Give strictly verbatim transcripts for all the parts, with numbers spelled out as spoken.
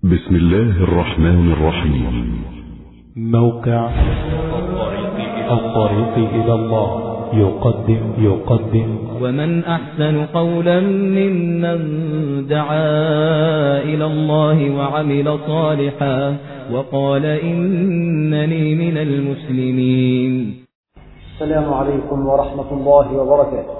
بسم الله الرحمن الرحيم. موقع الطريق إلى الله يقدم يقدم ومن أحسن قولا ممن دعا إلى الله وعمل صالحا وقال إنني من المسلمين. السلام عليكم ورحمة الله وبركاته.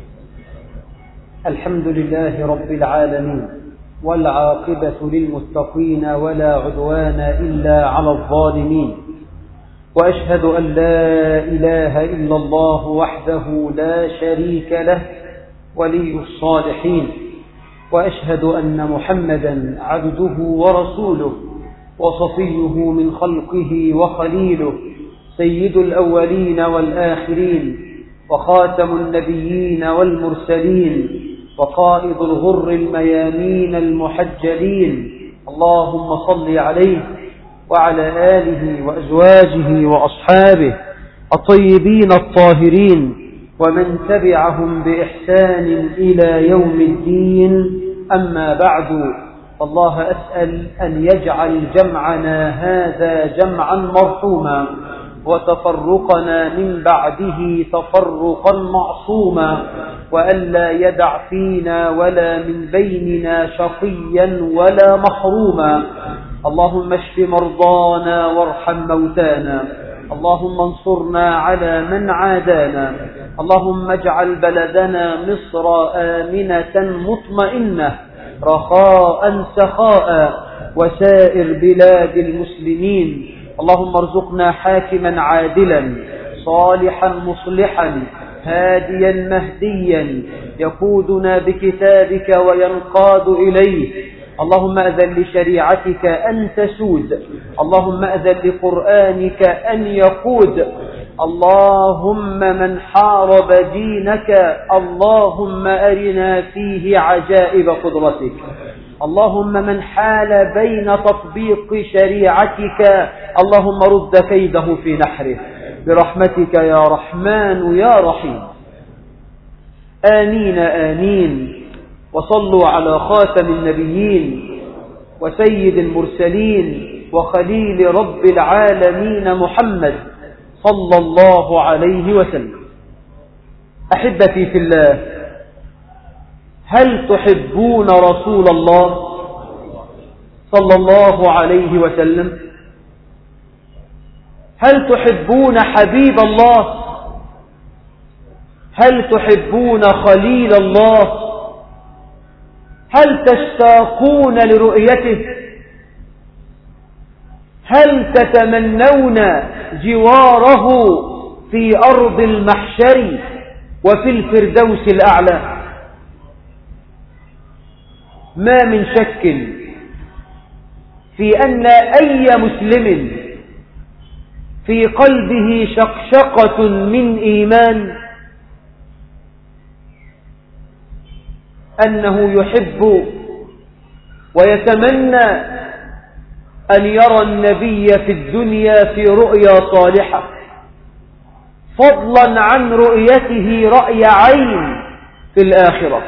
الحمد لله رب العالمين، والعاقبة للمتقين ولا عدوان إلا على الظالمين، وأشهد أن لا إله إلا الله وحده لا شريك له ولي الصالحين، وأشهد أن محمدا عبده ورسوله وصفيه من خلقه وخليله، سيد الأولين والآخرين وخاتم النبيين والمرسلين وقائد الغر الميامين المحجلين. اللهم صل عليه وعلى آله وأزواجه وأصحابه الطيبين الطاهرين ومن تبعهم بإحسان إلى يوم الدين. أما بعد، الله أسأل أن يجعل جمعنا هذا جمعا مرحوما وتفرقنا من بعده تفرقا معصوما، وألا يدع فينا ولا من بيننا شقيا ولا محروما. اللهم اشف مرضانا وارحم موتانا، اللهم انصرنا على من عادانا، اللهم اجعل بلدنا مصر آمنة مطمئنة رخاء سخاء وسائر بلاد المسلمين. اللهم ارزقنا حاكما عادلا صالحا مصلحا هاديا مهديا يقودنا بكتابك وينقاد إليه. اللهم أذن لشريعتك أن تسود، اللهم أذن لقرآنك أن يقود. اللهم من حارب دينك اللهم أرنا فيه عجائب قدرتك. اللهم من حال بين تطبيق شريعتك اللهم رد كيده في نحره برحمتك يا رحمن يا رحيم. آمين آمين. وصلوا على خاتم النبيين وسيد المرسلين وخليل رب العالمين محمد صلى الله عليه وسلم. أحبتي في الله، هل تحبون رسول الله صلى الله عليه وسلم؟ هل تحبون حبيب الله؟ هل تحبون خليل الله؟ هل تشتاقون لرؤيته؟ هل تتمنون جواره في أرض المحشر وفي الفردوس الأعلى؟ ما من شك في أن أي مسلم في قلبه شقشقة من إيمان أنه يحب ويتمنى أن يرى النبي في الدنيا في رؤيا صالحة، فضلا عن رؤيته رأي عين في الآخرة.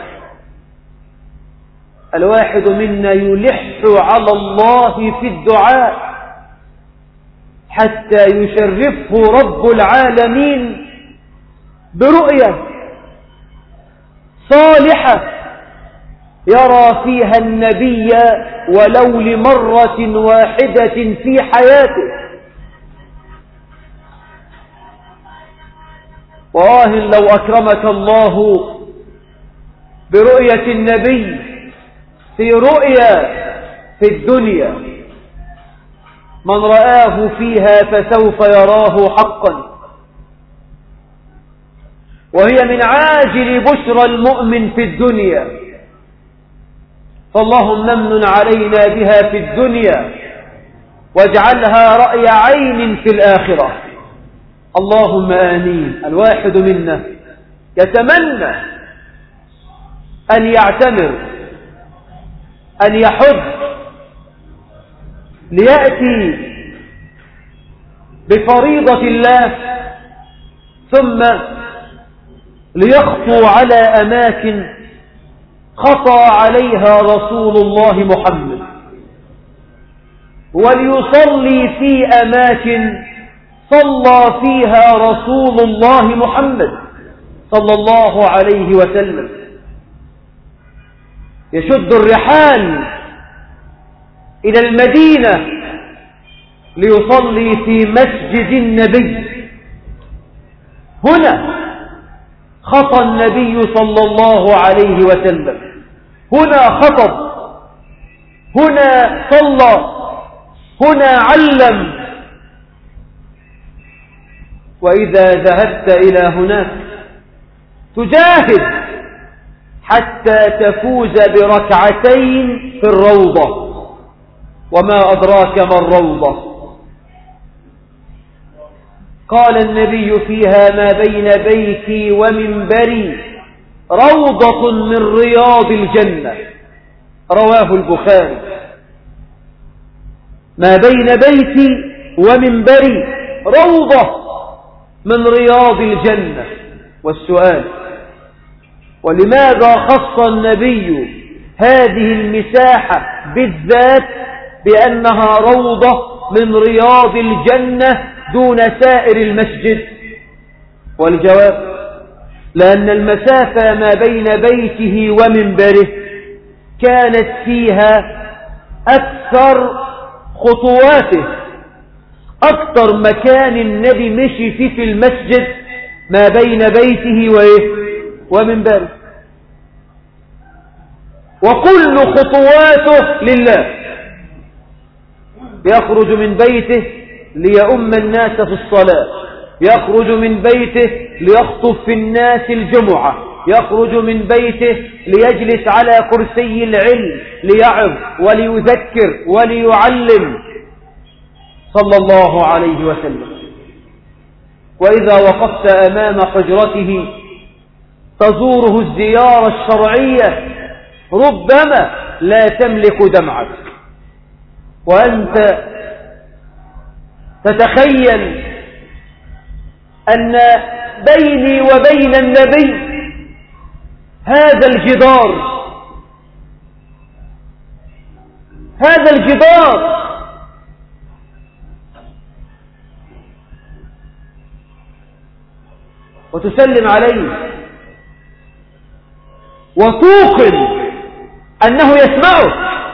الواحد منا يلح على الله في الدعاء حتى يشرفه رب العالمين برؤية صالحة يرى فيها النبي ولو لمرة واحدة في حياته. وآه لو أكرمك الله برؤية النبي في رؤيا في الدنيا، من رآه فيها فسوف يراه حقا، وهي من عاجل بشرى المؤمن في الدنيا. فاللهم امن علينا بها في الدنيا واجعلها رأي عين في الآخرة. اللهم آمين. الواحد منا يتمنى أن يعتمر، أن يحج، ليأتي بفريضة الله، ثم ليخطو على أماكن خطى عليها رسول الله محمد وليصلي في أماكن صلى فيها رسول الله محمد صلى الله عليه وسلم، يشد الرحال إلى المدينة ليصلي في مسجد النبي. هنا خطى النبي صلى الله عليه وسلم، هنا خطب، هنا صلى، هنا علم. وإذا ذهبت إلى هناك تجاهد حتى تفوز بركعتين في الروضة. وما أدراك ما الروضة؟ قال النبي فيها: ما بين بيتي ومنبري روضة من رياض الجنة. رواه البخاري. ما بين بيتي ومنبري روضة من رياض الجنة. والسؤال: ولماذا خص النبي هذه المساحة بالذات بأنها روضة من رياض الجنة دون سائر المسجد؟ والجواب: لأن المسافة ما بين بيته ومنبره كانت فيها أكثر خطواته، أكثر مكان النبي مشي فيه في المسجد ما بين بيته ومنبره، وكل خطواته لله. يخرج من بيته ليؤم الناس في الصلاة، يخرج من بيته ليخطب في الناس الجمعة، يخرج من بيته ليجلس على كرسي العلم ليعظ وليذكر وليعلم صلى الله عليه وسلم. وإذا وقفت أمام حجرته تزوره الزيارة الشرعية ربما لا تملك دمعك، وأنت تتخيل أن بيني وبين النبي هذا الجدار، هذا الجدار وتسلم عليه وتوقن أنه يسمعك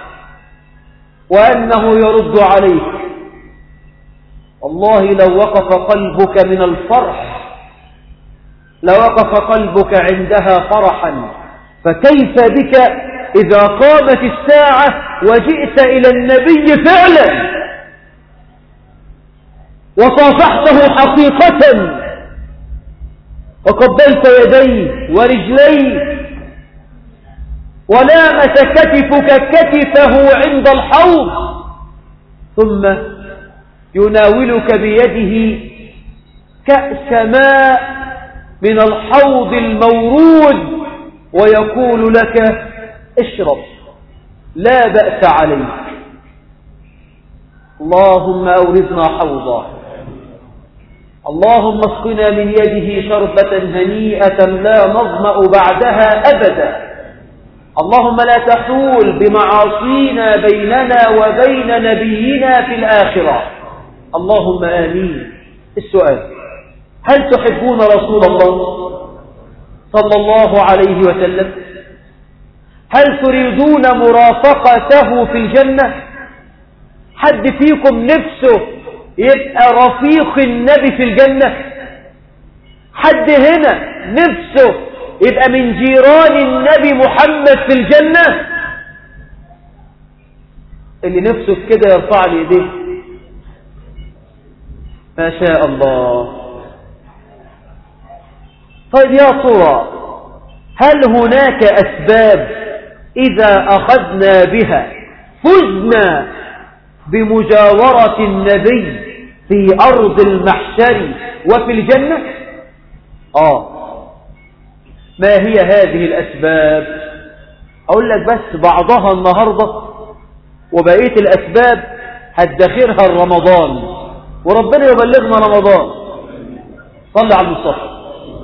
وأنه يرد عليك. والله لو وقف قلبك من الفرح لوقف قلبك عندها فرحا، فكيف بك إذا قامت الساعة وجئت إلى النبي فعلا وصافحته حقيقة وقبلت يديه ورجليه ولامس كتفك كتفه عند الحوض، ثم يناولك بيده كأس ماء من الحوض المورود ويقول لك: اشرب لا بأس عليك. اللهم أوردنا حوضه، اللهم اسقنا من يده شربة هنيئة لا نظمأ بعدها أبدا. اللهم لا تحول بمعاصينا بيننا وبين نبينا في الآخرة. اللهم آمين. السؤال: هل تحبون رسول الله صلى الله عليه وسلم؟ هل تريدون مرافقته في الجنة؟ حد فيكم نفسه يبقى رفيق النبي في الجنة؟ حد هنا نفسه يبقى من جيران النبي محمد في الجنة؟ اللي نفسه كده يرفع لي يديه. ما شاء الله. طيب يا ترى هل هناك أسباب إذا أخذنا بها فزنا بمجاورة النبي في أرض المحشر وفي الجنة؟ آه. ما هي هذه الأسباب؟ أقول لك بس بعضها النهاردة، وبقية الأسباب هتدخرها رمضان، وربنا يبلغنا رمضان. صلى على المصطفى.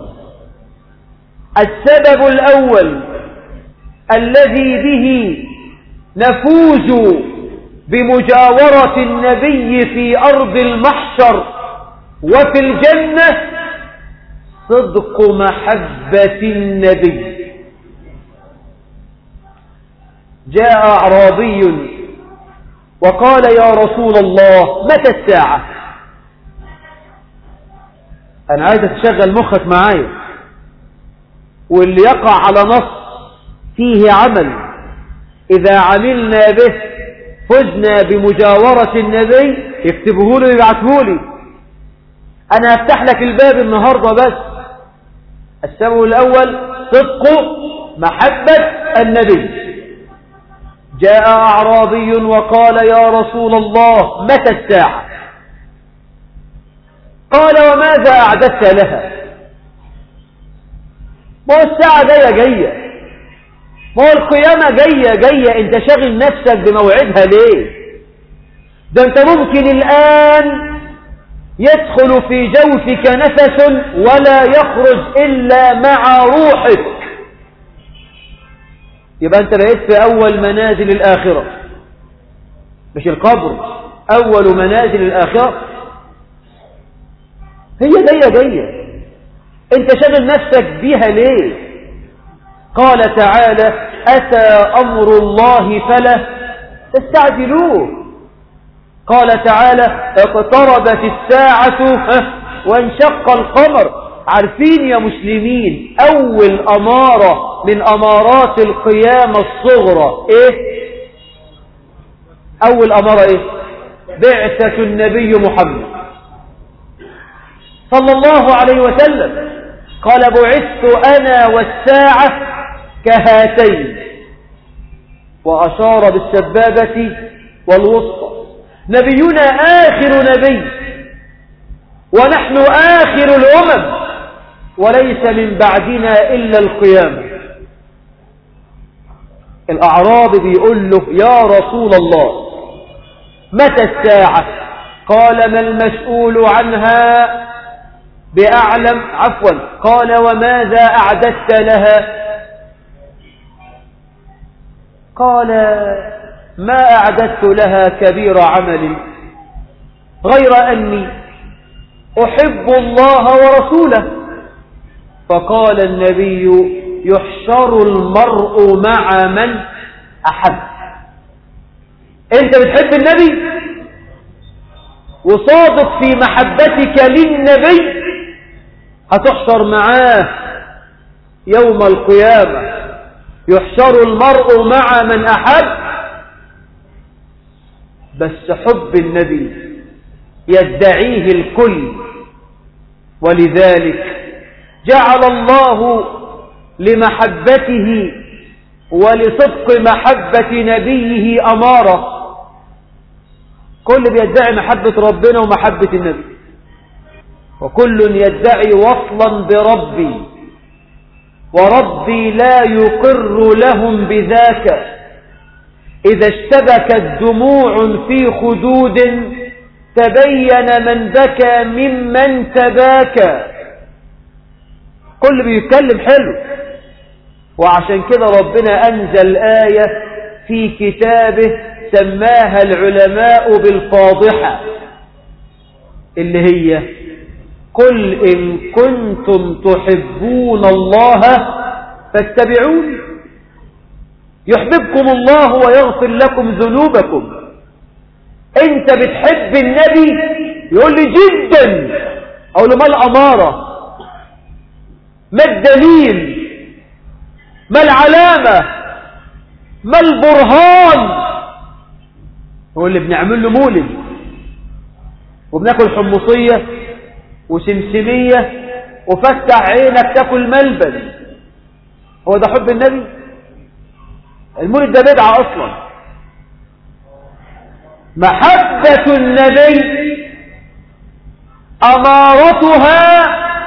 السبب الأول الذي به نفوز بمجاورة النبي في أرض المحشر وفي الجنة صدق محبة النبي. جاء أعرابي وقال يا رسول الله متى الساعة؟ أنا عايز تشغل مخك معايا، واللي يقع على نص فيه عمل إذا عملنا به فزنا بمجاورة النبي يكتبه له ويبعته لي. أنا أفتح لك الباب النهاردة بس. السبب الأول صدق محبة النبي. جاء أعرابي وقال يا رسول الله متى الساعة؟ قال وماذا أعددت لها؟ ما هو الساعة جاية جاية، ما هو القيامة جاية جاية، انت شاغل نفسك بموعدها ليه؟ ده انت ممكن الآن يدخل في جوفك نفس ولا يخرج إلا مع روحك، يبقى انت بقيت في أول منازل الآخرة، مش القبر، أول منازل الآخرة. هي جاية جاية، انت شاغل نفسك بيها ليه؟ قال تعالى أتى أمر الله فلا تستعجلوه. قال تعالى اقتربت الساعة وانشق القمر. عارفين يا مسلمين أول أمارة من أمارات القيامة الصغرى إيه؟ أول أمارة إيه؟ بعثة النبي محمد صلى الله عليه وسلم. قال بعثت أنا والساعة كهاتين، وأشار بالسبابة والوسطى. نبينا آخر نبي ونحن آخر الأمم، وليس من بعدنا إلا القيامة. الأعرابي بيقول له يا رسول الله متى الساعة؟ قال ما المسؤول عنها بأعلم عفوا قال وماذا أعددت لها؟ قال ما أعددت لها كبير عمل غير أني أحب الله ورسوله. فقال النبي يحشر المرء مع من أحب. أنت بتحب النبي وصادق في محبتك للنبي، هتحشر معاه يوم القيامة. يحشر المرء مع من أحب، بس حب النبي يدعيه الكل. ولذلك جعل الله لمحبته ولصدق محبة نبيه أمارة. كل بيدعي محبة ربنا ومحبة النبي، وكل يدعي وصلا بربي، وربي لا يقر لهم بذاك. إذا اشتبكت دموع في خدود تبين من بكى ممن تباكى. كل بيتكلم حلو، وعشان كده ربنا أنزل آية في كتابه سماها العلماء بالفاضحة، اللي هي قل إن كنتم تحبون الله فاتبعوني يحببكم الله ويغفر لكم ذنوبكم. انت بتحب النبي؟ يقول لي جدا. اقول له ما الأمارة؟ ما الدليل؟ ما العلامة؟ ما البرهان؟ يقول لي بنعمل له مولد وبناكل حمصية وسمسمية وفتح عينك تاكل ملبن. هو ده حب النبي؟ المولد ده بدعة أصلا. محبة النبي أمارتها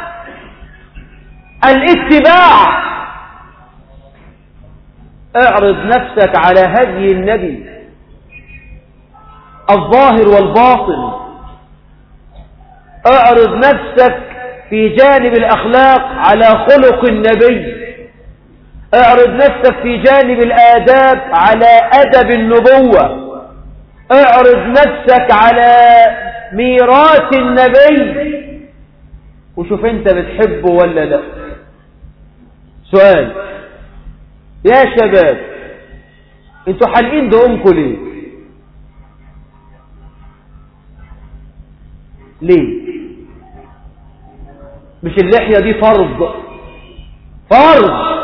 الاتباع. اعرض نفسك على هدي النبي الظاهر والباطن. اعرض نفسك في جانب الأخلاق على خلق النبي. اعرض نفسك في جانب الآداب على أدب النبوة. اعرض نفسك على ميراث النبي وشوف انت بتحبه ولا لا. سؤال يا شباب، انتوا حالقين دقومكم ليه؟ ليه؟ مش اللحية دي فرض؟ فرض.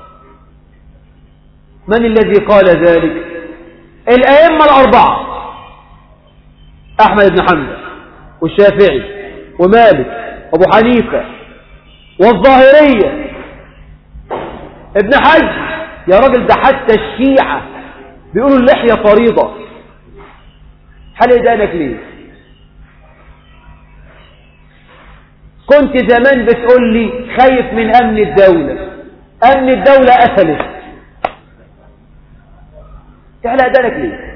من الذي قال ذلك؟ الأئمة الأربعة، أحمد بن حنبل والشافعي ومالك وأبو حنيفة والظاهرية ابن حزم. يا راجل ده حتى الشيعة بيقولوا اللحية فريضة. حلق دقنك ليه؟ كنت زمان بتقول لي خايف من أمن الدولة، أمن الدولة أسلت، تحلق دقنك ليه؟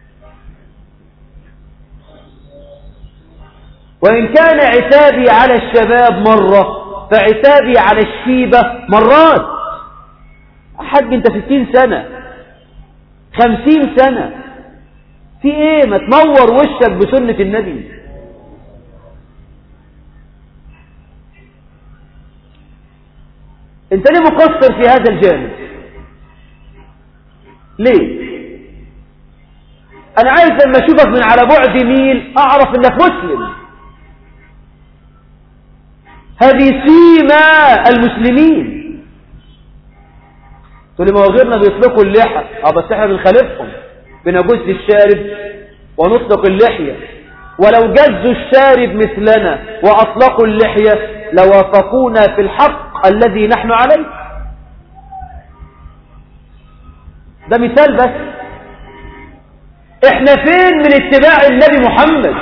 وإن كان عتابي على الشباب مرة فعتابي على الشيبة مرات. حاج انت ستين سنة خمسين سنة، في ايه؟ ما تنور وشك بسنة النبي. انت ليه مقصر في هذا الجانب؟ ليه؟ انا عايز لما اشوفك من على بعد ميل اعرف انك مسلم. هذه سيما المسلمين. تقول لي ما هو غيرنا بيطلقوا اللحى. اه بس احنا بنخالفهم، بنجوز الشارب ونطلق اللحية. ولو جزوا الشارب مثلنا واطلقوا اللحية لوافقونا في الحق الذي نحن عليه. ده مثال بس. احنا فين من اتباع النبي محمد؟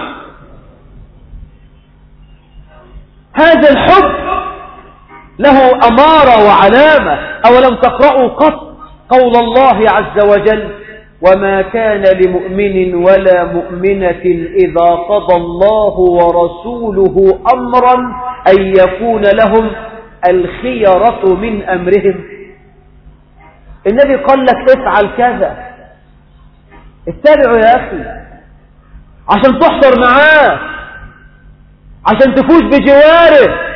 هذا الحب له أمارة وعلامة. أولم تقرأوا قط قول الله عز وجل وما كان لمؤمن ولا مؤمنة إذا قضى الله ورسوله أمرا أن يكون لهم الخيرة من أمرهم. النبي قال لك افعل كذا، اتبعوا يا أخي عشان تحضر معاه، عشان تفوز بجواره.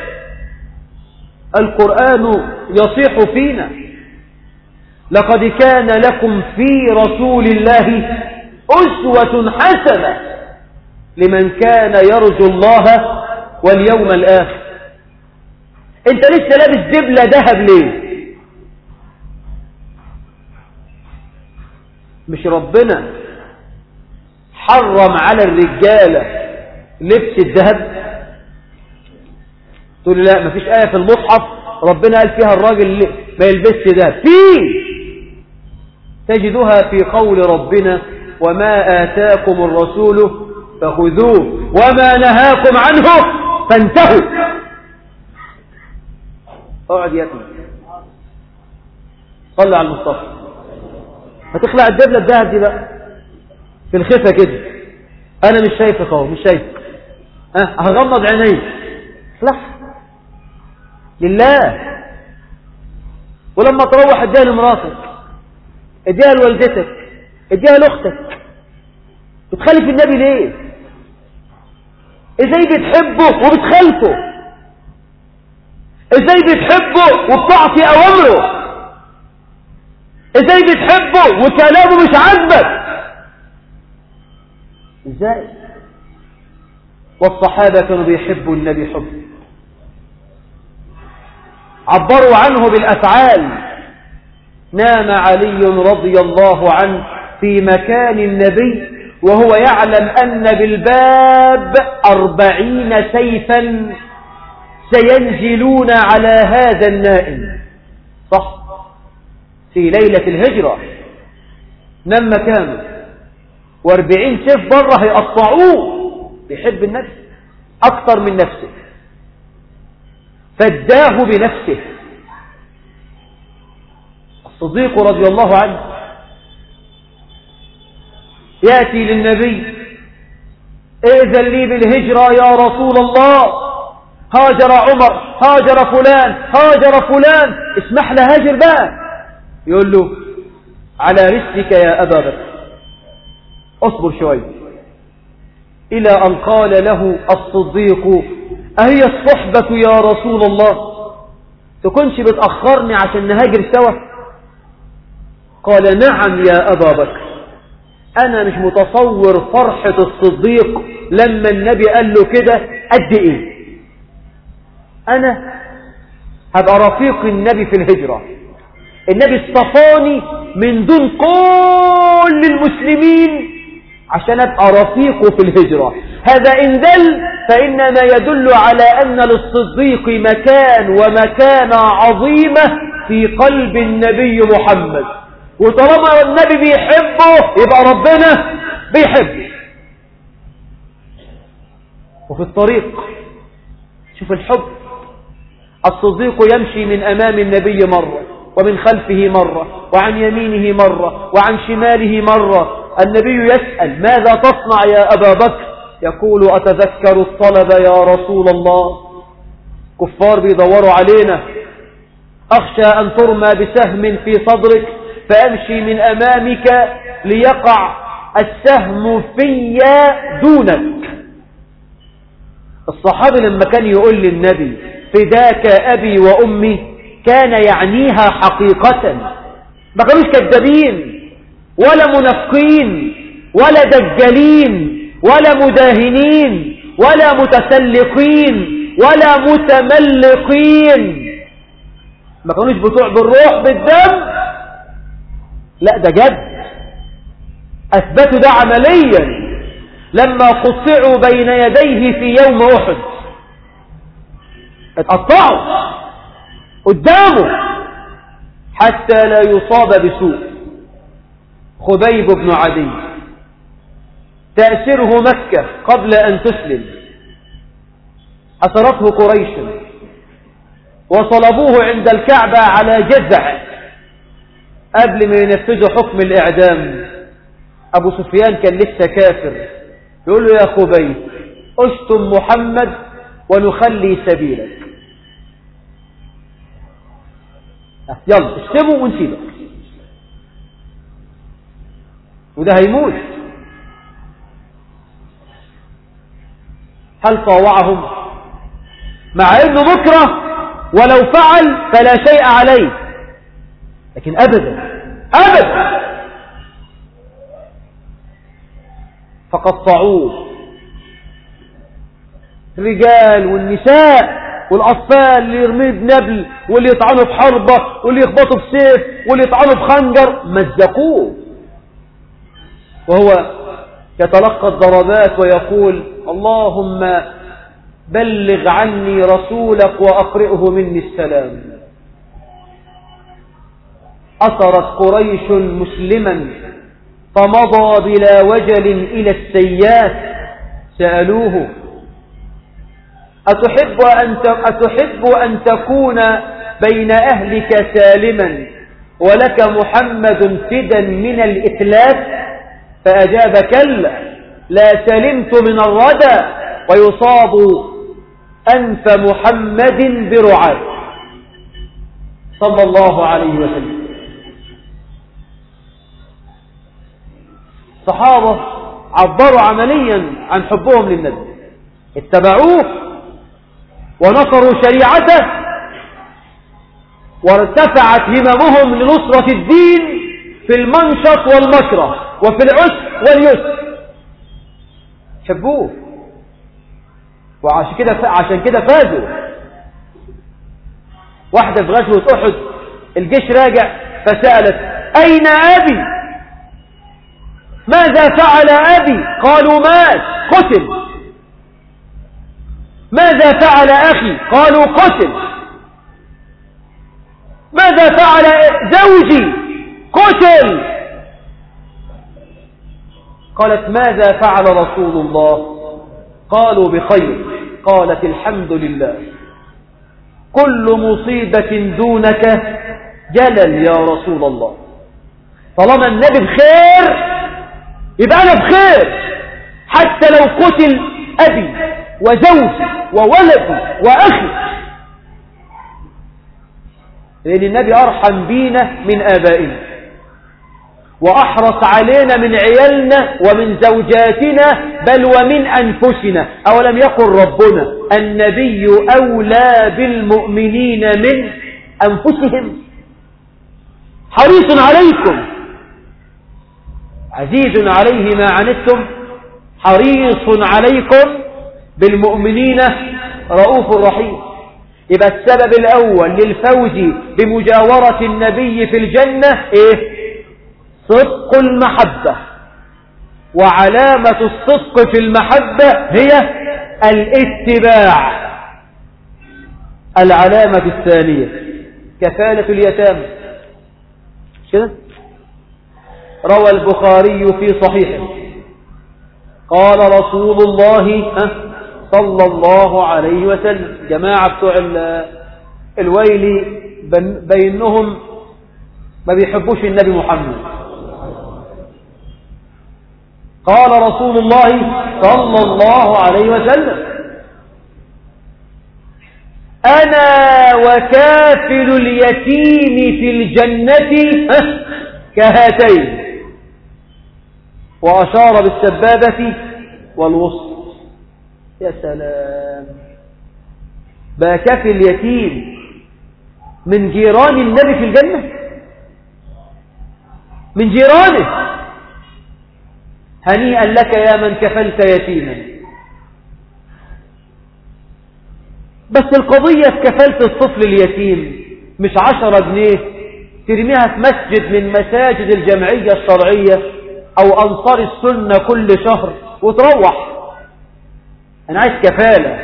القرآن يصيح فينا لقد كان لكم في رسول الله أسوة حسنة لمن كان يرجو الله واليوم الآخر. انت لسه لابس دبلة ذهب ليه؟ مش ربنا حرم على الرجالة لبس الذهب؟ تقول لا مفيش آية في المصحف ربنا قال فيها الراجل ما يلبسش ذهب. فيه تجدها في قول ربنا وما آتاكم الرسول فخذوه وما نهاكم عنه فانتهوا. اقعد يا ابني صلي على المصطفى. هتخلع الدبلة الذهب دي بقى في الخفة كده. انا مش شايفك اهو، مش شايفك. ها هغمض عيني. اخلع لله. ولما تروح اديها لمراتك، اديها لوالدتك، اديها لاختك. بتخالف النبي ليه؟ ازاي بتحبه وبتخالفه؟ ازاي بتحبه وبتعطي اوامره؟ ازاي بتحبه وكلامه مش عاجبك؟ ازاي؟ والصحابة كانوا بيحبوا النبي حب، عبروا عنه بالأفعال. نام علي رضي الله عنه في مكان النبي وهو يعلم أن بالباب أربعين سيفا سينزلون على هذا النائم. صح، في ليلة الهجرة نام مكانه واربعين سيف بره هيقطعوه. بيحب النفس أكثر من نفسه فداه بنفسه. الصديق رضي الله عنه يأتي للنبي ائذن لي بالهجرة يا رسول الله، هاجر عمر، هاجر فلان، هاجر فلان، اسمح له هاجر بقى. يقول له على رسلك يا أبا بكر، اصبر شوي، إلى أن قال له الصديق: أهي الصحبة يا رسول الله؟ تكونش بتأخرني عشان نهاجر سوا؟ قال: نعم يا أبا بكر. أنا مش متصور فرحة الصديق لما النبي قال له كده قد إيه. أنا هبقى رفيق النبي في الهجرة، النبي اصطفاني من دون كل المسلمين عشان أبقى رفيقه في الهجرة. هذا إن دل فإنما يدل على أن للصديق مكان ومكانة عظيمة في قلب النبي محمد، وطالما النبي بيحبه يبقى ربنا بيحبه. وفي الطريق شوف الحب، الصديق يمشي من أمام النبي مرة، ومن خلفه مرة، وعن يمينه مرة، وعن شماله مرة. النبي يسأل: ماذا تصنع يا أبا بكر؟ يقول: أتذكر الطلب يا رسول الله، كفار بيدوروا علينا، أخشى أن ترمى بسهم في صدرك فأمشي من أمامك ليقع السهم في دونك. الصحابي لما كان يقول للنبي: فداك أبي وأمي، كان يعنيها حقيقة، ما كانوش كذابين ولا منافقين ولا دجالين ولا مداهنين ولا متسلقين ولا متملقين، ما كانوش بتوع بالروح بالدم، لا ده جد. أثبتوا ده عمليا لما قطعوا بين يديه في يوم أحد، اتقطعوا قدامه حتى لا يصاب بسوء. خبيب بن عدي تأسره مكة قبل أن تسلم، أسرته قريش وصلبوه عند الكعبة على جزع قبل ما ينفذوا حكم الإعدام. أبو سفيان كان لسه كافر، يقول له: يا خبيب اشتم محمد ونخلي سبيلك، يلا اشتموا ونسيبك. وده هيموت. هل طاوعهم؟ مع انه مكره ولو فعل فلا شيء عليه، لكن ابدا ابدا فقطعوه، الرجال والنساء والأطفال اللي يرميه بنبل واللي يطعنوا بحربة واللي يخبطوا بسيف واللي يطعنوا بخنجر، مزقوه وهو يتلقى الضربات ويقول: اللهم بلغ عني رسولك وأقرئه مني السلام. أسرت قريش مسلما فمضى بلا وجل إلى السياف، سألوه: أتحب أن أتحب أن تكون بين أهلك سالما ولك محمد فدا من الإتلاف؟ فأجاب: كلا، لا سلمت من الردى ويصاب أنف محمد برعاة صلى الله عليه وسلم. الصحابة عبروا عمليا عن حبهم للنبي، اتبعوه ونصروا شريعته، وارتفعت هممهم لنصرة الدين في المنشط والمكره وفي العسر واليسر. حبوه وعشان كده عشان كده فازوا. واحدة في غزوة أحد الجيش راجع فسألت: أين أبي؟ ماذا فعل أبي؟ قالوا: مات قتل. ماذا فعل أخي؟ قالوا: قتل. ماذا فعل زوجي؟ قتل. قالت: ماذا فعل رسول الله؟ قالوا: بخير. قالت: الحمد لله، كل مصيبة دونك جلل يا رسول الله. طالما النبي بخير يبقى أنا بخير، حتى لو قتل أبي وزوجي وولدي وأخي، لأن النبي أرحم بينا من آبائنا. وأحرص علينا من عيالنا ومن زوجاتنا بل ومن أنفسنا. أولم يقل ربنا النبي أولى بالمؤمنين من أنفسهم؟ حريص عليكم عزيز عليه ما عنتم حريص عليكم بالمؤمنين رؤوف رحيم. يبقى السبب الأول للفوز بمجاورة النبي في الجنة إيه؟ صدق المحبة. وعلامة الصدق في المحبة هي الاتباع. العلامة الثانية كفالة اليتامى. كده روى البخاري في صحيحه قال رسول الله صلى الله عليه وسلم، جماعة بتوع الويل بينهم ما بيحبوش النبي محمد، قال رسول الله صلى الله عليه وسلم أنا وكافل اليتيم في الجنة كهاتين، وأشار بالسبابة والوسط. يا سلام، بقى كافل اليتيم من جيران النبي في الجنة، من جيرانه. هنيئا لك يا من كفلت يتيما. بس القضية في كفالة الطفل اليتيم مش عشرة جنيه ترميها في مسجد من مساجد الجمعية الشرعية أو أنصار السنة كل شهر وتروح. أنا عايز كفالة،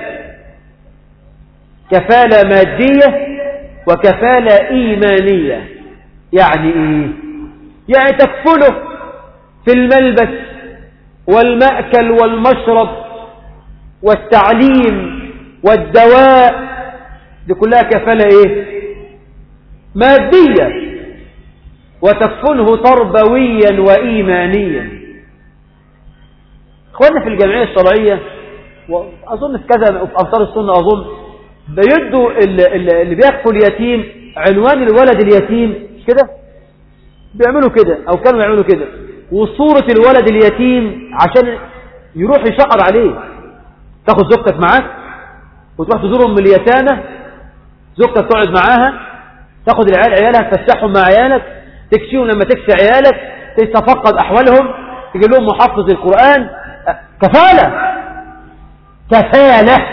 كفالة مادية وكفالة إيمانية. يعني إيه؟ يعني تكفله في الملبس والمأكل والمشرب والتعليم والدواء، دي كلها كفالة إيه؟ مادية. وتكفله تربويا وإيمانيا. إخواننا في الجمعية الشرعية وأظن في كذا في أنصار السنة أظن بيدوا اللي بيكفل يتيم عنوان الولد اليتيم كده، بيعملوا كده أو كانوا يعملوا كده، وصورة الولد اليتيم عشان يروح يشقر عليه. تاخد زوجتك معاك وتروح تزورهم من اليتامى، زوجتك تقعد معاها، تاخد العيال عيالها تفسحهم مع عيالك، تكشيهم لما تكشي عيالك، تتفقد أحوالهم، تجي لهم محفظ القرآن. كفالة، كفالة.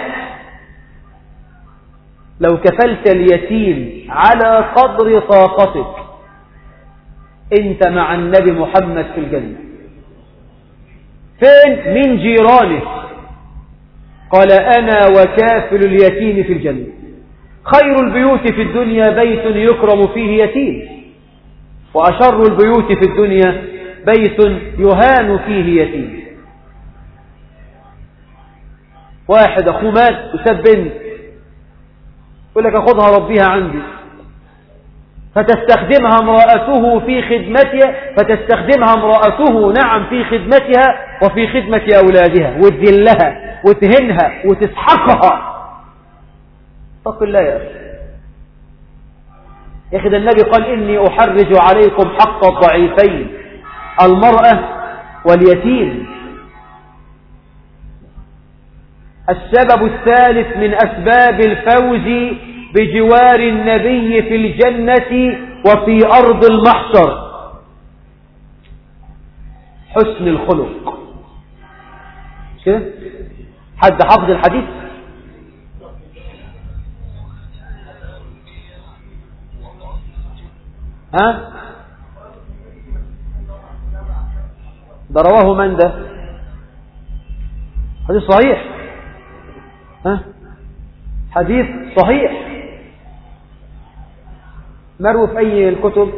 لو كفلت اليتيم على قدر طاقتك انت مع النبي محمد في الجنة. فين؟ من جيرانه. قال أنا وكافل اليتيم في الجنة. خير البيوت في الدنيا بيت يكرم فيه يتيم، وأشر البيوت في الدنيا بيت يهان فيه يتيم. واحد أخوه مات وساب بنت، يقول لك أخذها ربيها عندي، فتستخدمها امرأته في خدمتها، فتستخدمها امرأته نعم في خدمتها وفي خدمة أولادها، وتذلها وتهنها وتسحقها. اتق الله يا أخي. يا أخي ده النبي قال إني أحرج عليكم حق الضعيفين المرأة واليتيم. السبب الثالث من أسباب الفوز بجوار النبي في الجنة وفي أرض المحشر حسن الخلق. كده حد حافظ الحديث؟ ها؟ ده رواه من ده؟ حديث صحيح. ها؟ حديث صحيح مروي في أي الكتب؟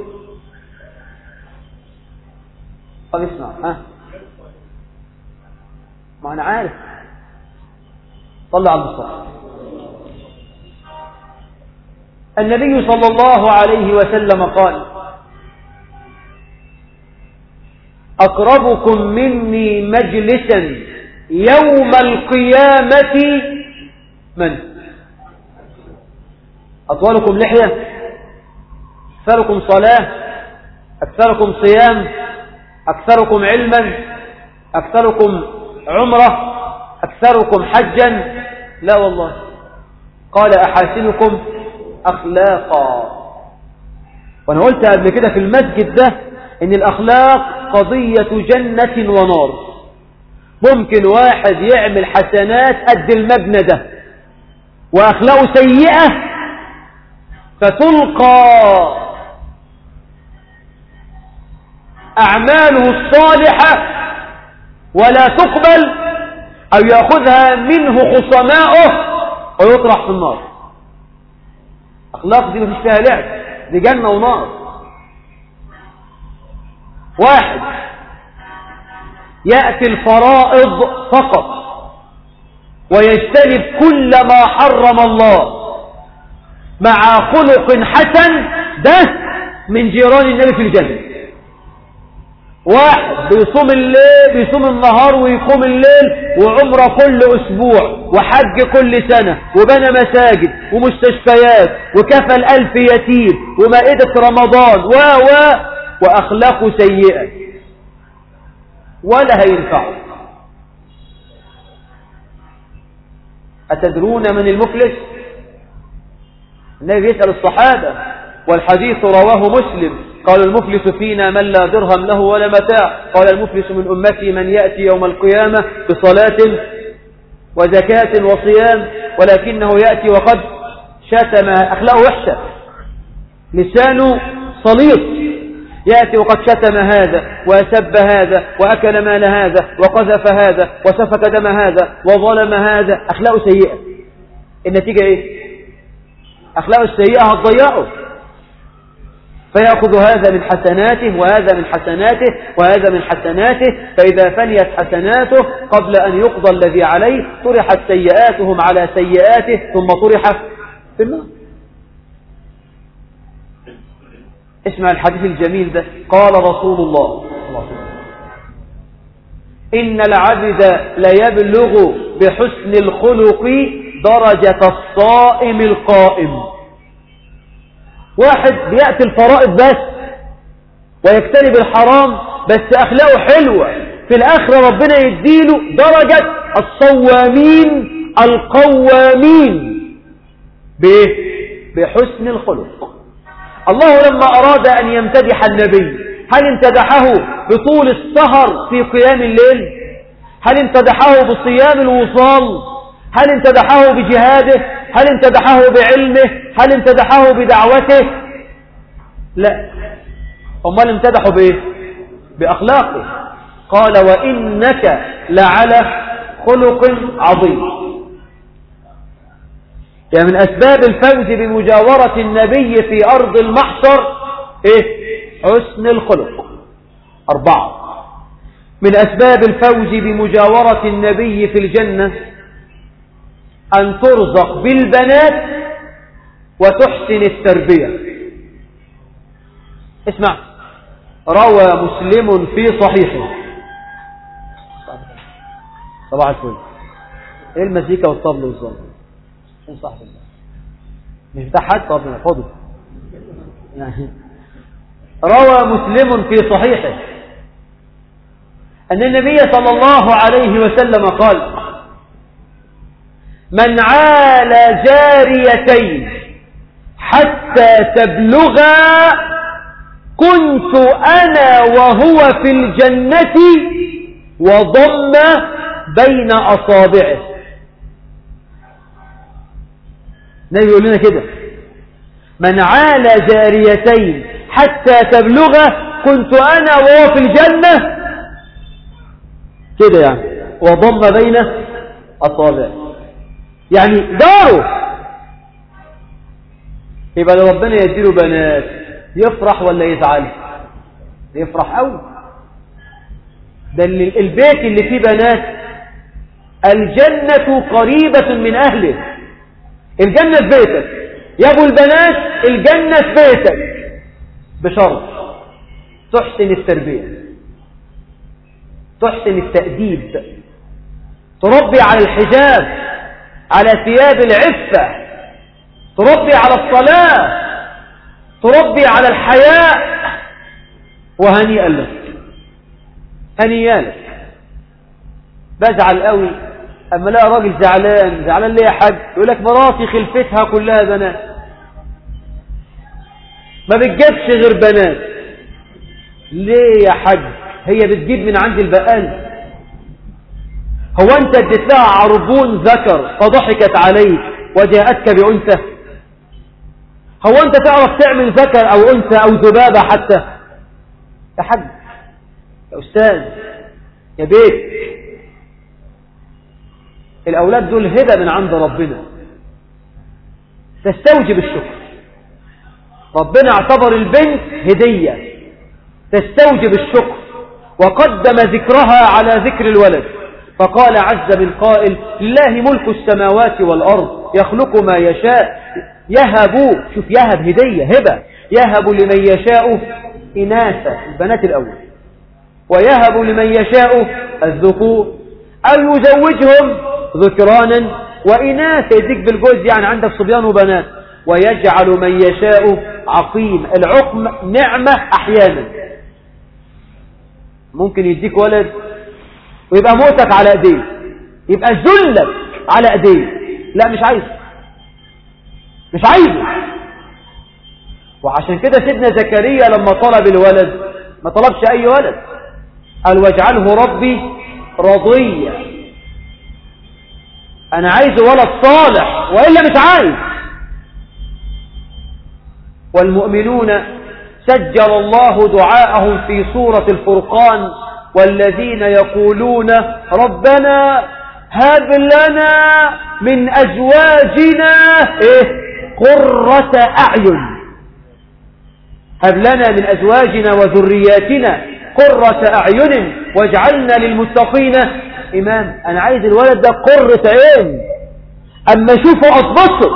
طب اسمع. ها؟ ما أنا عارف. طلع على المصطفى. النبي صلى الله عليه وسلم قال أقربكم مني مجلسا يوم القيامة من؟ أطولكم لحية، أكثركم صلاة، أكثركم صيام، أكثركم علما، أكثركم عمرة، أكثركم حجا؟ لا والله. قال أحاسنكم أخلاقا. وأنا قلت قبل كده في المسجد ده إن الأخلاق قضية جنة ونار. ممكن واحد يعمل حسنات قد المبنى ده وأخلاقه سيئة فتلقى أعماله الصالحة ولا تقبل، أو يأخذها منه خصماؤه ويطرح في النار. أخلاق دي مفيش فيها لعب، دي جنة ونار. واحد يأتي الفرائض فقط ويجتنب كل ما حرم الله مع خلق حسن، ده من جيران النبي في الجنة. واحد بيصوم الليل، بيصوم النهار ويقوم الليل، وعمره كل أسبوع، وحج كل سنة، وبنى مساجد ومستشفيات، وكفل ألف يتيم، ومائدة رمضان، و و وأخلاقه سيئة ولا هينفعه. أتدرون من المفلس؟ النبي يسأل الصحابة والحديث رواه مسلم، قال المفلس فينا من لا درهم له ولا متاع. قال المفلس من أمتي من يأتي يوم القيامة بصلاة وزكاة وصيام ولكنه يأتي وقد شتم، أخلاقه وحشة، لسانه صليط، يأتي وقد شتم هذا وسب هذا وأكل مال هذا وقذف هذا وسفك دم هذا وظلم هذا. أخلاقه سيئة. النتيجة إيه؟ أخلاقه السيئة هتضيعه، فيأخذ هذا من حسناته وهذا من حسناته وهذا من حسناته، فإذا فنيت حسناته قبل أن يقضى الذي عليه طرحت سيئاتهم على سيئاته ثم طرح في النار. اسمع الحديث الجميل ده. قال رسول الله إن العبد ليبلغ بحسن الخلق درجة الصائم القائم. واحد بيأتي الفرائض بس ويجتنب الحرام بس أخلاقه حلوة، في الآخرة ربنا يديله درجة الصوامين القوامين بحسن الخلق. الله لما أراد أن يمتدح النبي هل امتدحه بطول السهر في قيام الليل؟ هل امتدحه بصيام الوصال؟ هل امتدحه بجهاده؟ هل امتدحه بعلمه؟ هل امتدحه بدعوته؟ لا. امال امتدحه بايه؟ باخلاقه. قال وانك لعلى خلق عظيم. يعني من اسباب الفوز بمجاورة النبي في ارض المحشر ايه؟ حسن الخلق. اربعة من اسباب الفوز بمجاورة النبي في الجنة أن ترزق بالبنات وتحسن التربية. اسمع، روى مسلم في صحيحه. صباح الفل. ايه المزيكا والطبل والزمر؟ ايه صح الله مش بتاع حد؟ طب خده. يعني روى مسلم في صحيحه أن النبي صلى الله عليه وسلم قال من عال جاريتين حتى تبلغا كنت أنا وهو في الجنة وضم بين أصابعه. النبي يقول لنا كده من عال جاريتين حتى تبلغا كنت أنا وهو في الجنة كده، يعني وضم بين أصابعه، يعني داره. يبقى لو ربنا يديله بنات يفرح ولا يزعل؟ يفرح قوي. ده البيت اللي فيه بنات الجنة قريبة من أهله. الجنة في بيتك يا ابو البنات، الجنة في بيتك بشرط تحسن التربية، تحسن التأديب، تربي على الحجاب، على ثياب العفة، تربي على الصلاة، تربي على الحياء، وهنيئا لك. هنيالك. بزعل قوي اما لا راجل زعلان. زعلان ليه يا حاج؟ يقول لك مراتي خلفتها كلها بنات، ما بتجيبش غير بنات. ليه يا حاج؟ هي بتجيب من عند البقال؟ هو انت اديت لها عربون ذكر فضحكت عليك وجاءتك بأنثى؟ هو انت تعرف تعمل ذكر او انثى او ذبابة حتى؟ يا حاج، يا استاذ، يا بيت، الاولاد دول هبة من عند ربنا تستوجب الشكر. ربنا اعتبر البنت هدية تستوجب الشكر وقدم ذكرها على ذكر الولد، فقال عز من قائل: لله ملك السماوات والأرض يخلق ما يشاء يهب. شوف، يهب هدية، هبة. يهب لمن يشاء إناثا، البنات الأول، ويهب لمن يشاء الذكور، أو يزوجهم ذكرانا وإناثا، يديك بالجوز، يعني عندك صبيان وبنات. ويجعل من يشاء عقيم. العقم نعمة أحيانا، ممكن يديك ولد ويبقى موتك على ايديه، يبقى ذلك على ايديه. لا، مش عايز، مش عايزه. وعشان كده سيدنا زكريا لما طلب الولد ما طلبش اي ولد، قال: واجعله ربي رضيا. انا عايز ولد صالح والا مش عايز. والمؤمنون سجل الله دعاءهم في سورة الفرقان: والذين يقولون ربنا هب لنا من أزواجنا إيه؟ قرة أعين. هب لنا من أزواجنا وذرياتنا قرة أعين واجعلنا للمتقين إمام. أنا عايز الولد ده قرة عين، أما أشوفه أتبسط،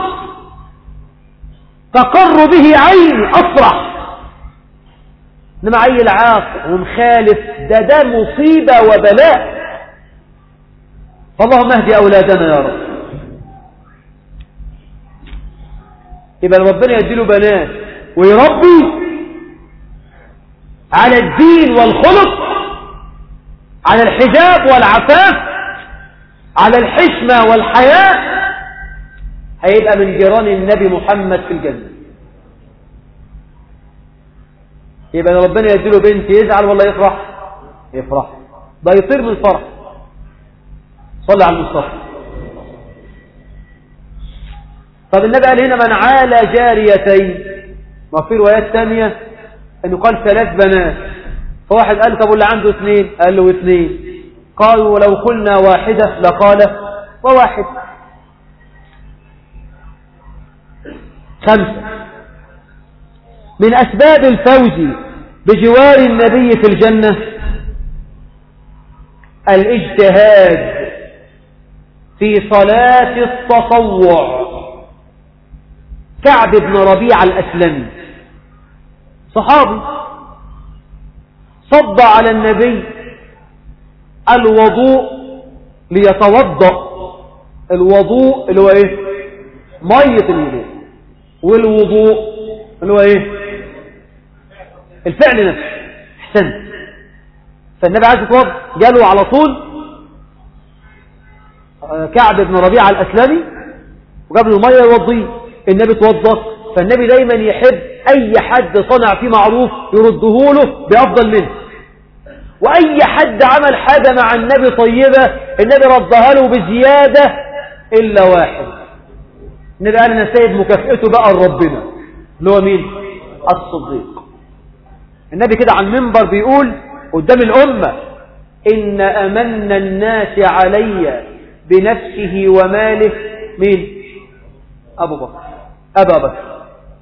تقر به عيني، أفرح. إنما عيل عاق ومخالف، ده ده مصيبة وبلاء. فاللهم اهدي أولادنا يا رب. يبقى ربنا يديله بنات ويربي على الدين والخلق، على الحجاب والعفاف، على الحشمة والحياء، هيبقى من جيران النبي محمد في الجنة. يبقى ربنا يديله بنت يزعل ولا يفرح؟ يفرح، ده يطير من الفرح. صلى على المصطفى. طب النبي قال هنا: من عال جاريتين. ما في روايات ثانية انه قال ثلاث بنات. فواحد قال: طب واللي عنده اثنين؟ قال له اثنين. قالوا: ولو قلنا واحدة لقال وواحد. خمسة: من أسباب الفوز بجوار النبي في الجنة الاجتهاد في صلاة التطوع. كعب بن ربيعة الأسلمي صحابي صد على النبي الوضوء ليتوضأ. الوضوء اللي هو ايه؟ مية الوضوء. والوضوء اللي هو ايه؟ الفعل نفسه. احسنت. فالنبي عايز يتوضا، جاله على طول كعب بن ربيعة الأسلمي وجاب له ميه يوضيه. النبي توضا. فالنبي دايما يحب اي حد صنع فيه معروف يرده له بأفضل منه، واي حد عمل حاجة مع النبي طيبة النبي ردها له بزيادة الا واحد. النبي قال: انا سايب مكافئته بقى لربنا، اللي هو مين؟ الصديق. النبي كده على المنبر بيقول قدام الأمة: إن أمن الناس علي بنفسه وماله مين؟ أبو بكر، أبا بكر.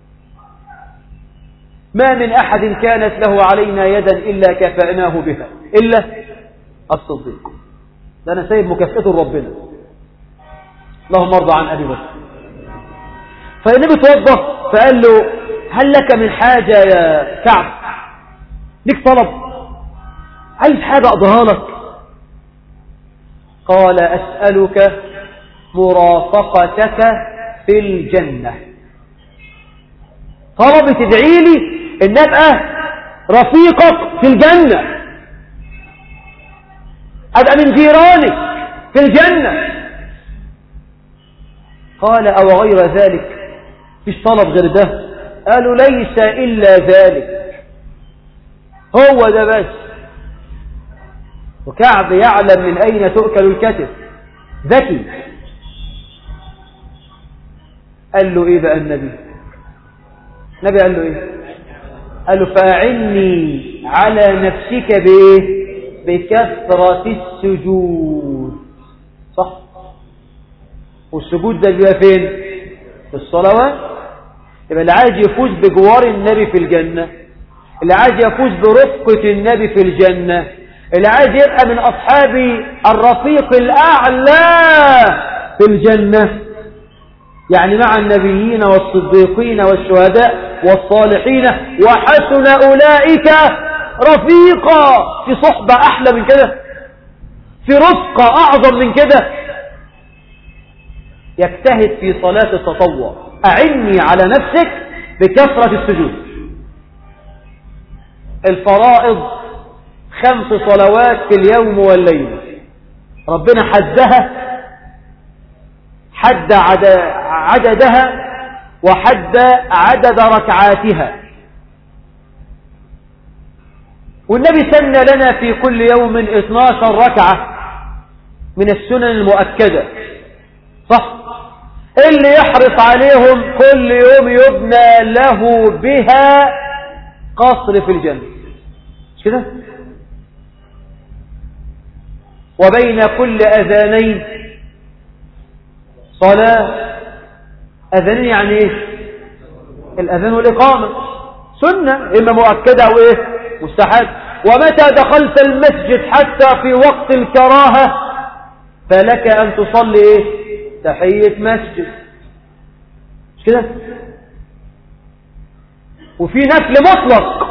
ما من أحد كانت له علينا يدا إلا كفأناه بها إلا الصديق. ده أنا سايب مكافئته لربنا. اللهم ارضى عن أبي بكر. فالنبي توضى فقال له: هل لك من حاجة يا كعب؟ لك طلب؟ عايز حاجة أقضيها لك؟ قال: أسألك مرافقتك في الجنة. طلب تدعي لي إن أبقى رفيقك في الجنة. أبقى من جيرانك في الجنة. قال أو غير ذلك، فيش طلب غير ده؟ قالوا ليس إلا ذلك، هو ده بس. وكعب يعلم من أين تؤكل الكتف، ذكي. قال له إيه بقى النبي؟ النبي قال له إيه؟ قال له فأعني على نفسك بإيه؟ بكثرة السجود. صح؟ والسجود ده بيبقى فين؟ في الصلوات. يبقى اللي عايز يفوز بجوار النبي في الجنة، اللي عايز يفوز برفقة النبي في الجنة، اللي عايز يبقى من أصحاب الرفيق الأعلى في الجنة، يعني مع النبيين والصديقين والشهداء والصالحين وحسن أولئك رفيقا. في صحبة أحلى من كده؟ في رفقة أعظم من كده؟ يجتهد في صلاة التطوع. أعني على نفسك بكثرة السجود. الفرائض خمس صلوات في اليوم والليل، ربنا حدها، حد عددها وحد عدد ركعاتها. والنبي سن لنا في كل يوم اثنتا عشرة ركعة من السنن المؤكدة. صح؟ اللي يحرص عليهم كل يوم يبنى له بها قصر في الجنة، مش كده؟ وبين كل أذانين صلاة. أذانين يعني إيه؟ الأذان والإقامة سنة، إما مؤكدة أو إيه؟ مستحب. ومتى دخلت المسجد حتى في وقت الكراهة فلك أن تصلي إيه؟ تحية مسجد، مش كده؟ وفي نفل مطلق،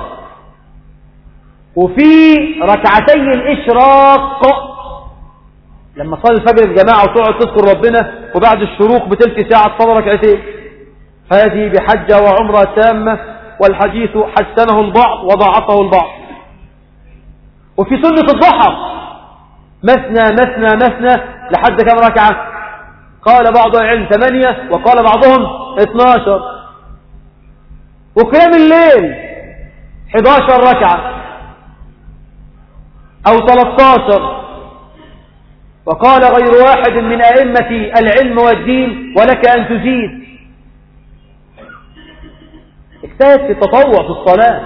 وفي ركعتي الإشراق لما صلي الفجر الجماعة وتقعد تذكر ربنا، وبعد الشروق بتلك ساعة تصلي ركعتين. هذه بحجة وعمرة تامة، والحديث حسنه البعض وضعفه البعض. وفي سنة الضحى مثنى مثنى مثنى لحد كم ركعة؟ قال بعض العلم ثمانية، وقال بعضهم اثنا عشر. وقيام الليل احد عشر ركعة أو ثلاثة عشر. وقال غير واحد من أئمة العلم والدين ولك أن تزيد. اجتهد في التطوع في الصلاة.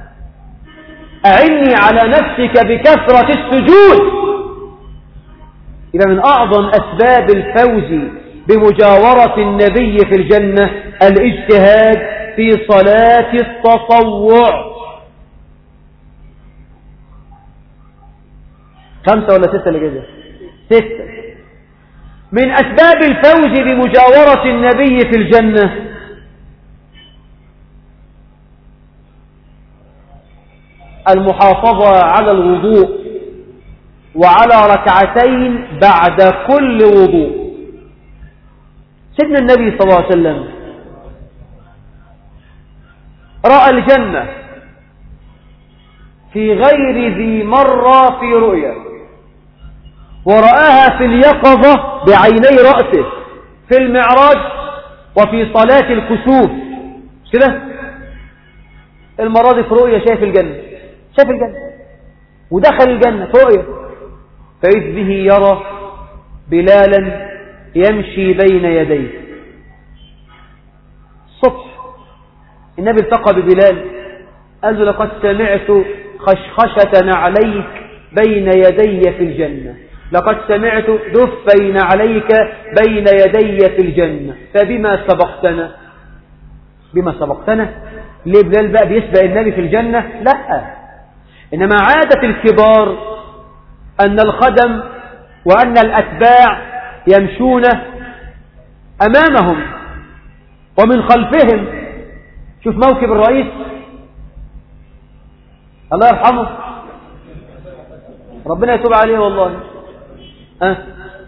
أعني على نفسك بكثرة السجود. إذا من أعظم أسباب الفوز بمجاورة النبي في الجنة الاجتهاد في صلاة التطوع. خمسة ولا ستة اللي جاية؟ ستة. من أسباب الفوز بمجاورة النبي في الجنة المحافظة على الوضوء وعلى ركعتين بعد كل وضوء. سيدنا النبي صلى الله عليه وسلم رأى الجنة في غير ذي مرة في رؤيا، ورآها في اليقظة بعيني رأسه في المعراج وفي صلاة الكسوف، مش كده؟ المرة دي في رؤيا شايف الجنة، شايف الجنة ودخل الجنة في رؤيا، فإذ به يرى بلالا يمشي بين يديه. الصبح النبي التقى ببلال قال له لقد سمعت خشخشة عليك بين يدي في الجنة، لقد سمعت دفين عليك بين يدي في الجنة، فبما سبقتنا؟ بما سبقتنا؟ ليه بلال بقى بيسبق النبي في الجنة؟ لا، إنما عادة الكبار أن الخدم وأن الأتباع يمشون أمامهم ومن خلفهم. شوف موكب الرئيس الله يرحمه، ربنا يتوب عليه والله. أه؟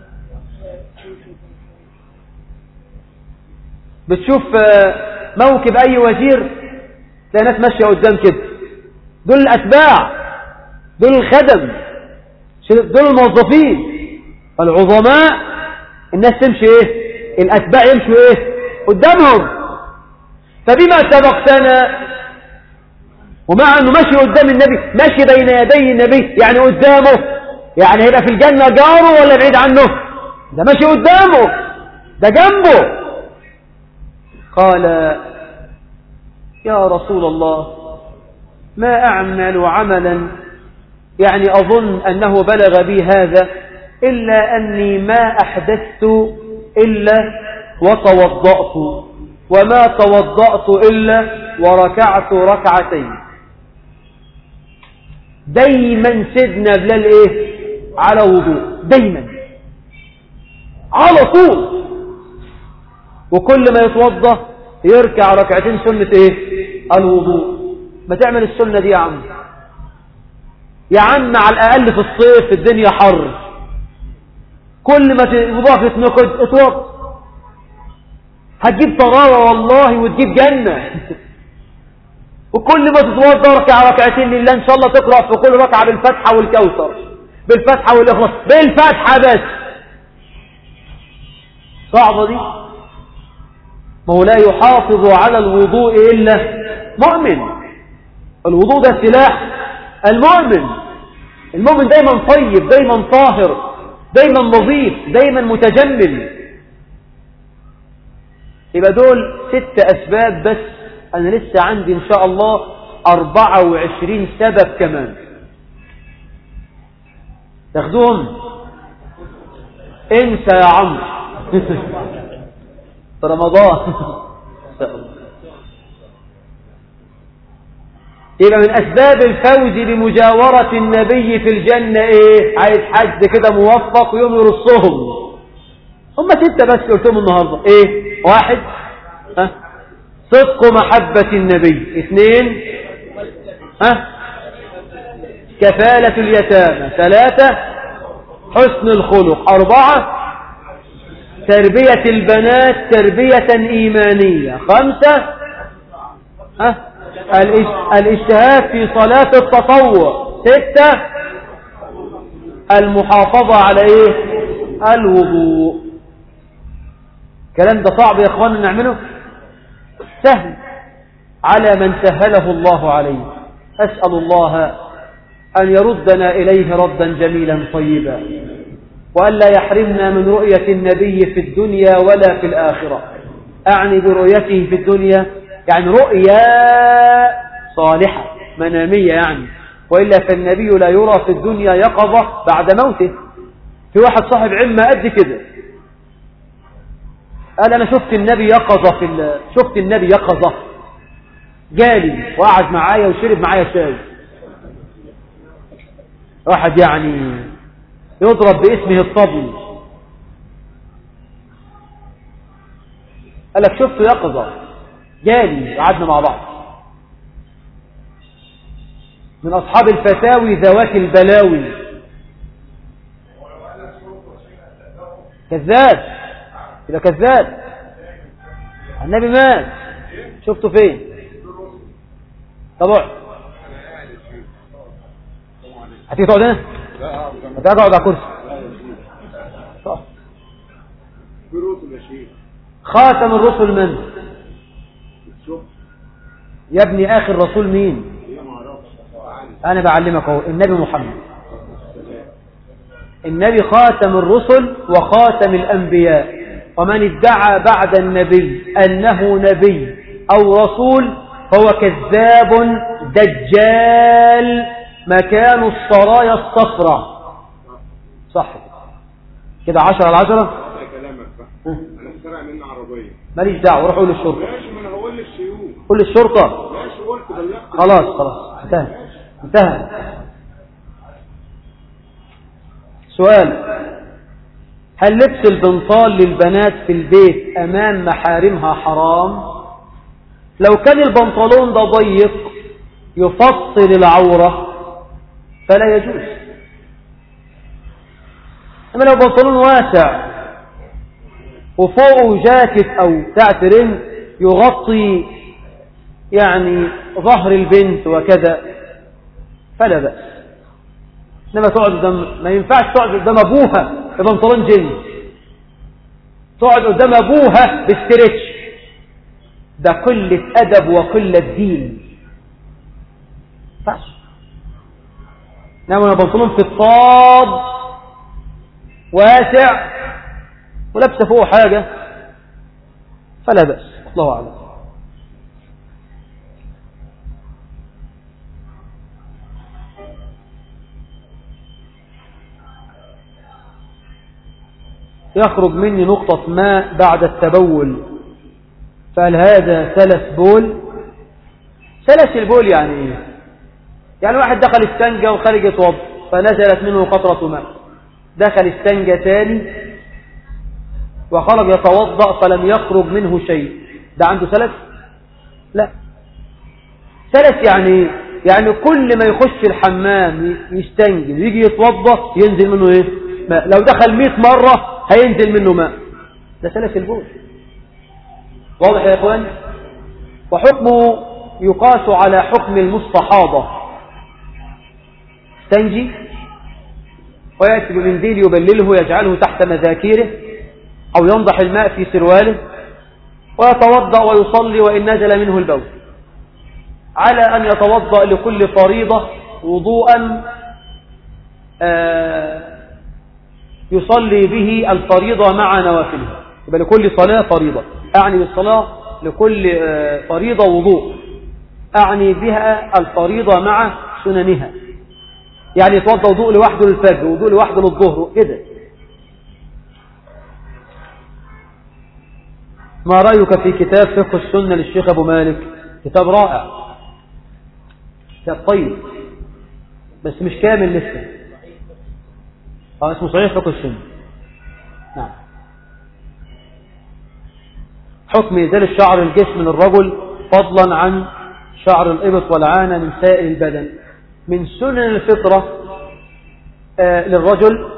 بتشوف موكب أي وزير تلاقي ناس ماشية قدام كده، دول الأتباع، دول الخدم، دول الموظفين العظماء، الناس تمشي ايه؟ الاتباع يمشوا ايه؟ قدامهم. فبما سبقتنا، ومع انه ماشي قدام النبي، ماشي بين يدي النبي، يعني قدامه، يعني هيبقى في الجنة جاره ولا بعيد عنه؟ ده ماشي قدامه، ده جنبه. قال يا رسول الله ما أعمل عملا يعني أظن أنه بلغ بي هذا إلا أني ما أحدثت إلا وتوضأت، وما توضأت إلا وركعت ركعتين. دايما سيدنا بلال إيه؟ على وضوء، دايما على طول، وكل ما يتوضأ يركع ركعتين سنة إيه؟ الوضوء. ما تعمل السنة دي يا عم، يا عم على الأقل في الصيف الدنيا حر، كل ما تضاف تنقد اتوضى، هتجيب طراوة والله وتجيب جنة. وكل ما تتوضى اركع ركعتين لله إن شاء الله، تقرأ في كل ركعة بالفتحة والكوثر، بالفتحة والإخلاص، بالفتحة بس. صعبة دي؟ ما هو لا يحافظ على الوضوء إلا مؤمن. الوضوء ده سلاح المؤمن. المؤمن دايما طيب، دايما طاهر، دايما نظيف، دايما متجمل. يبقى دول ست أسباب بس، أنا لسه عندي إن شاء الله أربعة وعشرين سبب كمان تاخدوهم. انسى يا عمرو في رمضان. يبقى من أسباب الفوز بمجاورة النبي في الجنة إيه؟ عايز حد كده موفق ويوم يرصهم. هم ستة بس قلتهم النهاردة. إيه؟ واحد، ها؟ صدق محبة النبي. اثنين، ها؟ كفالة اليتامى. ثلاثة، حسن الخلق. أربعة، تربية البنات تربية إيمانية. خمسة، ها؟ الاجتهاد في صلاة التطوع. ستة، المحافظة على ايه؟ الوضوء. الكلام ده صعب يا اخوان نعمله؟ سهل على من سهله الله عليه. أسأل الله أن يردنا إليه ردا جميلا طيبا، وأن لا يحرمنا من رؤية النبي في الدنيا ولا في الآخرة. أعني برؤيته في الدنيا يعني رؤيا صالحة منامية يعني، وإلا فالنبي لا يرى في الدنيا يقظة بعد موته. في واحد صاحب علم قد كده قال أنا شفت النبي يقظة، في شفت النبي يقظة، جالي وقعد معايا وشرب معايا شاي. واحد يعني يضرب باسمه الطبل، قال لك شفته يقظة، جالي وقعدنا مع بعض. من أصحاب الفتاوي ذوات البلاوي. كذاب، إذا كذاب. النبي مات، شفته فين؟ طبعا هتيجي تقعد هنا؟ هتيجي تقعد على كرسي. خاتم الرسل من؟ يا ابني آخر رسول مين؟ أنا بعلمك اهو، النبي محمد. النبي خاتم الرسل وخاتم الأنبياء، ومن ادعى بعد النبي أنه نبي أو رسول فهو كذاب دجال مكان السرايا الصفراء. صح كده؟ عشرة على عشرة. انا سرع مني عربيه، ماليش دعوه، روح قول للشرطه. ماشي، ما انا هقول للشيوخ. قول للشرطه. ماشي، قلت بلغت. خلاص خلاص انتهى انتهى. سؤال: هل لبس البنطال للبنات في البيت امام محارمها حرام؟ لو كان البنطلون ده ضيق يفصل العوره فلا يجوز، اما لو بنطلون واسع وفوقه جاكيت او بتاع ترن يغطي يعني ظهر البنت وكذا فلا بأس. إنما تقعد قدام، ما ينفعش تقعد قدام أبوها ببنطلون جينز، تقعد قدام أبوها باستريتش، ده قلة أدب وقلة دين. ما ينفعش. إنما بنطلون في الصاد واسع ولابسه فوق حاجة فلا بأس، الله أعلم. يخرج مني نقطة ماء بعد التبول، فهل هذا سلس بول؟ سلس البول يعني ايه؟ يعني واحد دخل استنجى وخرج يتوضا فنزلت منه قطرة ماء، دخل استنجى تاني وخرج يتوضا فلم يخرج منه شيء، ده عنده سلس؟ لا. سلس يعني ايه؟ يعني كل ما يخش الحمام يستنجي ويجي يتوضا ينزل منه ايه؟ ماء. لو دخل مئة مرة هينزل منه ماء، ده سلس البول. واضح يا اخوان؟ وحكمه يقاس على حكم المستحاضة، تنجي ويأتي بمنديل يبلله يجعله تحت مذاكيره أو ينضح الماء في سرواله ويتوضأ ويصلي وإن نزل منه البول، على أن يتوضأ لكل فريضة وضوءا آه يصلي به الفريضة مع نوافلها. يبقى لكل صلاة فريضة، أعني بالصلاة لكل آه فريضة وضوء، أعني بها الفريضة مع سننها، يعني يتوضأ وضوء لوحده للفجر وضوء لوحده للظهر كده. ما رأيك في كتاب فقه السنة للشيخ أبو مالك؟ كتاب رائع، كتاب طيب بس مش كامل لسه. اه اسمه صحيح فقه السنة. نعم. حكم إزالة شعر الجسم للرجل فضلا عن شعر الإبط والعانة من سائر البدن. من سنن الفطرة آه للرجل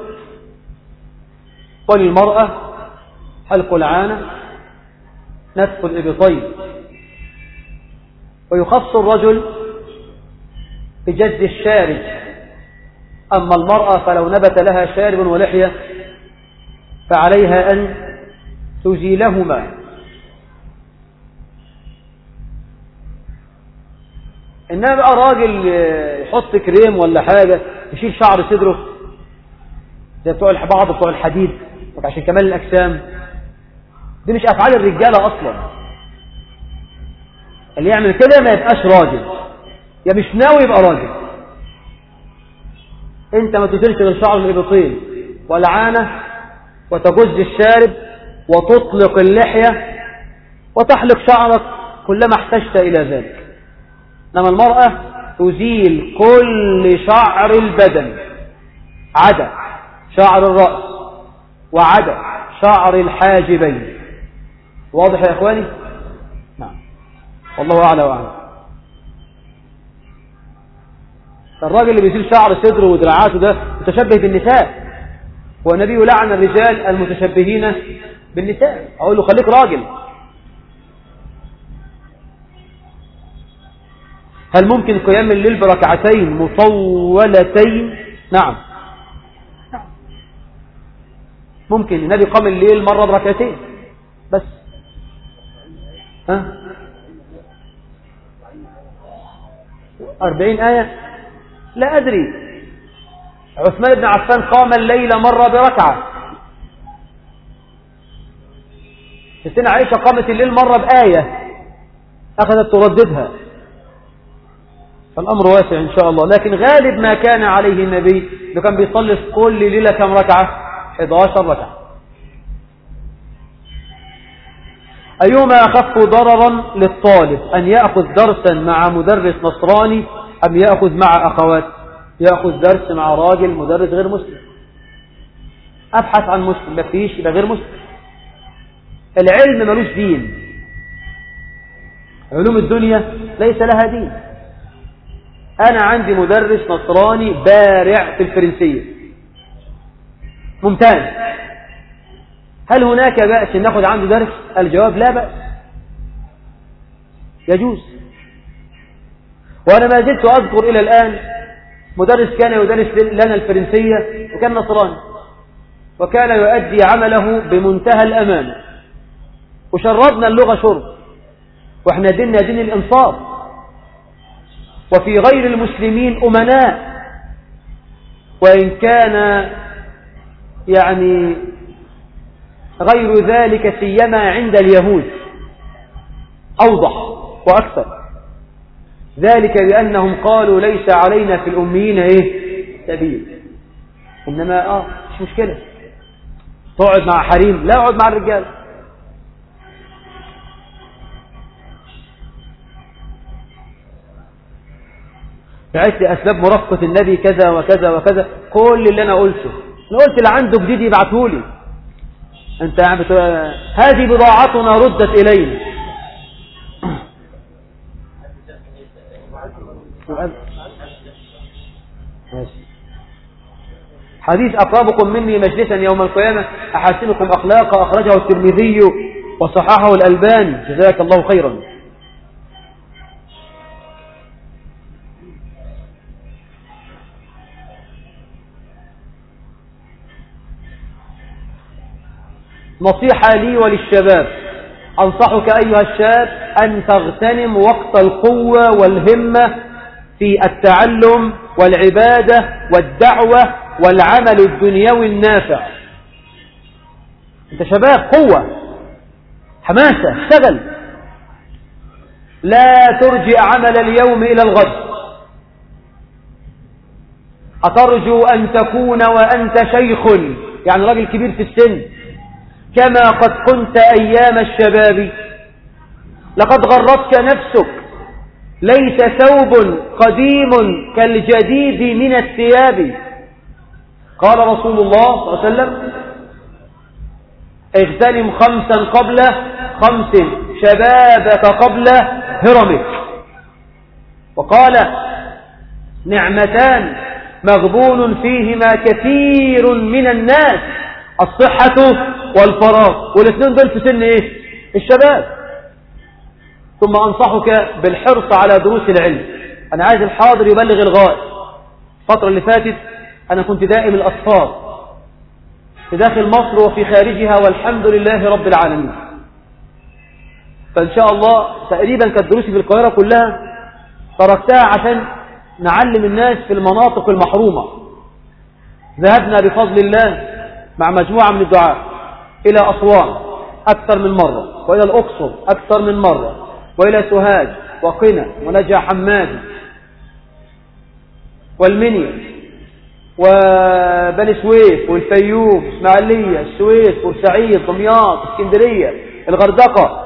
وللمرأة حلق العانة، نتف الإبطين، ويخص الرجل بجز الشارب، أما المرأة فلو نبت لها شارب ولحية فعليها أن تزيلهما. إنما بقى راجل يحط كريم ولا حاجة يشيل شعر صدره زي بتوع بعض بتوع الحديد عشان كمال الأجسام، دي مش أفعال الرجالة أصلا. اللي يعمل كده ما يبقاش راجل، يا مش ناوي يبقى راجل. انت ما تزيلش غير شعر الإبطين والعانة وتجز الشارب وتطلق اللحية وتحلق شعرك كلما احتجت إلى ذلك. إنما المرأة تزيل كل شعر البدن عدا شعر الرأس وعدا شعر الحاجبين. واضح يا إخواني؟ نعم. والله أعلى وأعلم. الراجل اللي بيزيل شعر صدره ودراعاته ده متشبه بالنساء، والنبي لعن الرجال المتشبهين بالنساء. أقول له خليك راجل. هل ممكن قيام الليل بركعتين مطولتين؟ نعم ممكن. النبي قام الليل مرة بركعتين بس. ها أربعين آية؟ لا أدري. عثمان بن عفان قام الليل مرة بركعة، ستنا عائشة قامت الليل مرة بآية أخذت ترددها، فالأمر واسع إن شاء الله. لكن غالب ما كان عليه النبي اللي كان بيصلي في كل ليلة كم ركعة؟ إحدى عشرة ركعة. أيهما أخف ضررا للطالب، أن يأخذ درسا مع مدرس نصراني أم يأخذ مع أخوات؟ يأخذ درس مع راجل مدرس غير مسلم. أبحث عن مسلم، ما فيش يبقى غير مسلم. العلم ملوش دين، علوم الدنيا ليس لها دين. أنا عندي مدرس نصراني بارع في الفرنسية ممتاز، هل هناك بأس أن نأخذ عنده درس؟ الجواب لا بأس، يجوز. وأنا ما زلت أذكر إلى الآن مدرس كان يدرس لنا الفرنسية وكان نصراني، وكان يؤدي عمله بمنتهى الأمانة، وشربنا اللغة شرب، وإحنا ديننا دين الإنصاف، وفي غير المسلمين أمناء، وإن كان يعني غير ذلك سيما عند اليهود أوضح وأكثر، ذلك بأنهم قالوا ليس علينا في الأميين إيه سبيل، إنما آه مش مشكلة تقعد مع حريم، لا اقعد مع الرجال. بعت لي أسباب مرافقة النبي كذا وكذا وكذا، كل اللي أنا قلته أنا قلت اللي عنده جديد يبعثهولي، أنت هذه بضاعتنا ردت إلينا. حديث أقربكم مني مجلسا يوم القيامة أحسنكم أخلاقا، أخرجه الترمذي وصححه الألباني، جزاك الله خيرا. نصيحة لي وللشباب، أنصحك أيها الشاب أن تغتنم وقت القوة والهمة في التعلم والعبادة والدعوة والعمل الدنيوي النافع. أنت شباب، قوة، حماسة، اشتغل، لا ترجع عمل اليوم إلى الغد. أترجو أن تكون وأنت شيخ، يعني راجل كبير في السن، كما قد كنت أيام الشباب؟ لقد غرتك نفسك، ليس ثوب قديم كالجديد من الثياب. قال رسول الله صلى الله عليه وسلم: اغتنم خمسا قبل خمس، شبابك قبل هرمك. وقال: نعمتان مغبون فيهما كثير من الناس، الصحة والفراغ. والاثنين دول في سن ايه؟ الشباب. ثم أنصحك بالحرص على دروس العلم. أنا عايز الحاضر يبلغ الغائب. الفترة اللي فاتت أنا كنت دائم الأسفار في داخل مصر وفي خارجها، والحمد لله رب العالمين. فإن شاء الله تقريبا كانت دروسي في القاهرة كلها تركتها عشان نعلم الناس في المناطق المحرومة. ذهبنا بفضل الله مع مجموعة من الدعاء إلى أسوان أكثر من مرة، وإلى الأقصر أكثر من مرة، وإلى سوهاج وقنا ونجع حمادي والمنيا وبني سويف والفيوم، اسماعيلية، السويس، بورسعيد، دمياط، اسكندرية، الغردقة،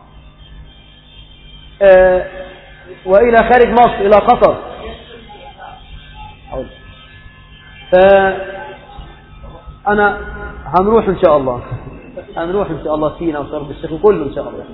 آه وإلى خارج مصر إلى قطر. فأنا هنروح إن شاء الله، هنروح إن شاء الله سينا وشرم الشيخ وكله إن شاء الله.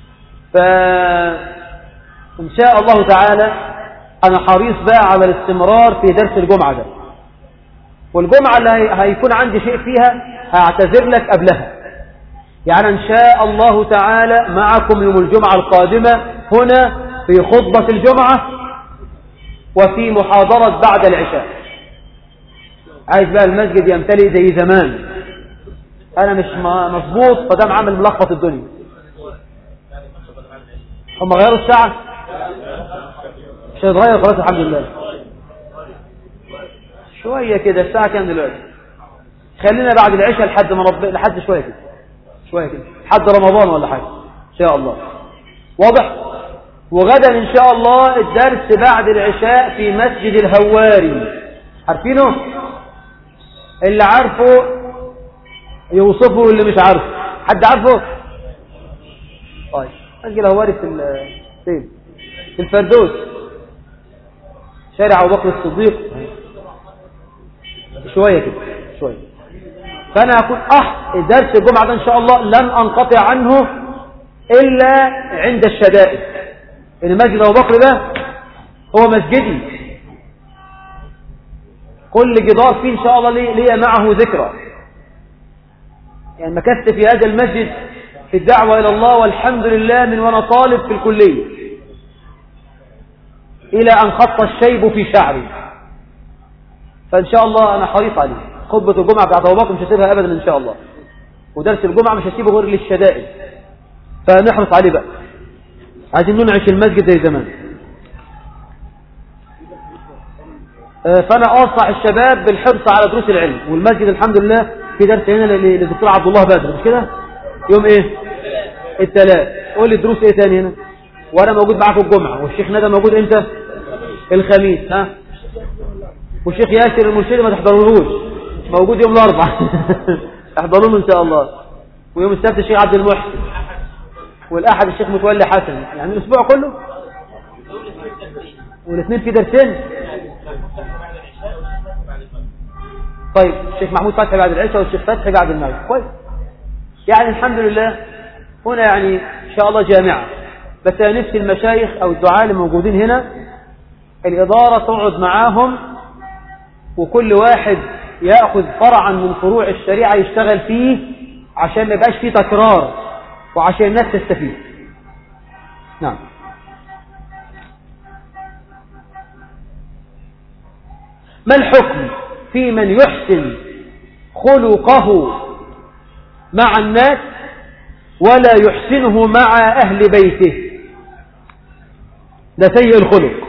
فإن شاء الله تعالى أنا حريص بقى على الاستمرار في درس الجمعة ده، والجمعة اللي هيكون عندي شيء فيها هعتذر لك قبلها. يعني إن شاء الله تعالى معكم يوم الجمعة القادمة هنا في خطبة الجمعة وفي محاضرة بعد العشاء. عايز بقى المسجد يمتلئ زي زمان، أنا مش مظبوط فدام عامل ملخبط الدنيا. هم غيروا الساعة؟ مش هيتغير خلاص الحمد لله. شوية كده، الساعة كام دلوقتي؟ خلينا بعد العشاء لحد ما رب لحد شوية كده، شوية كده لحد رمضان ولا حاجة إن شاء الله. واضح؟ وغدا إن شاء الله الدرس بعد العشاء في مسجد الهواري. عارفينه؟ اللي عارفه يوصفه واللي مش عارفه. حد عارفه؟ طيب مسجد الهواري في فين؟ في الفردوس، شارع أبو بكر الصديق، شوية كده شوية. فأنا أكون أح درس الجمعة ده إن شاء الله لن أنقطع عنه إلا عند الشدائد. إن مسجد أبو بكر ده هو مسجدي، كل جدار فيه إن شاء الله لي معه ذكرى. يعني مكثت في هذا المسجد في الدعوة إلى الله والحمد لله من وأنا طالب في الكلية، إلى أن خط الشيب في شعري. فإن شاء الله أنا حريص عليه. خطبة الجمعة بتاعت أبو بكر مش هسيبها أبدا إن شاء الله، ودرس الجمعة مش هسيبه غير للشدائد، فنحرص عليه بقى. عايزين ننعش المسجد زي زمان. فأنا أنصح الشباب بالحرص على دروس العلم، والمسجد الحمد لله في درس هنا للدكتور عبد الله بدر، مش كده؟ يوم إيه؟ الثلاث. قول لي الدروس إيه تاني هنا؟ وأنا موجود معاكم الجمعة، والشيخ ندى موجود إمتى؟ الخميس. ها؟ والشيخ ياسر المرشدي ما تحضرولوش، موجود يوم الأربعاء. احضرونه إن شاء الله. ويوم السبت الشيخ عبد المحسن، والأحد الشيخ متولي حسن. يعني الأسبوع كله، والاثنين في درسين. طيب الشيخ محمود فتحي بعد العشاء والشيخ فتحي بعد المغرب. كويس. يعني الحمد لله هنا يعني إن شاء الله جامعة. بس أنا نفسي المشايخ أو الدعاة اللي موجودين هنا الإدارة تقعد معاهم، وكل واحد يأخذ فرعا من فروع الشريعة يشتغل فيه، عشان ما يبقاش فيه تكرار، وعشان الناس تستفيد. نعم. ما الحكم في من يحسن خلقه مع الناس ولا يحسنه مع أهل بيته؟ ده سيء الخلق،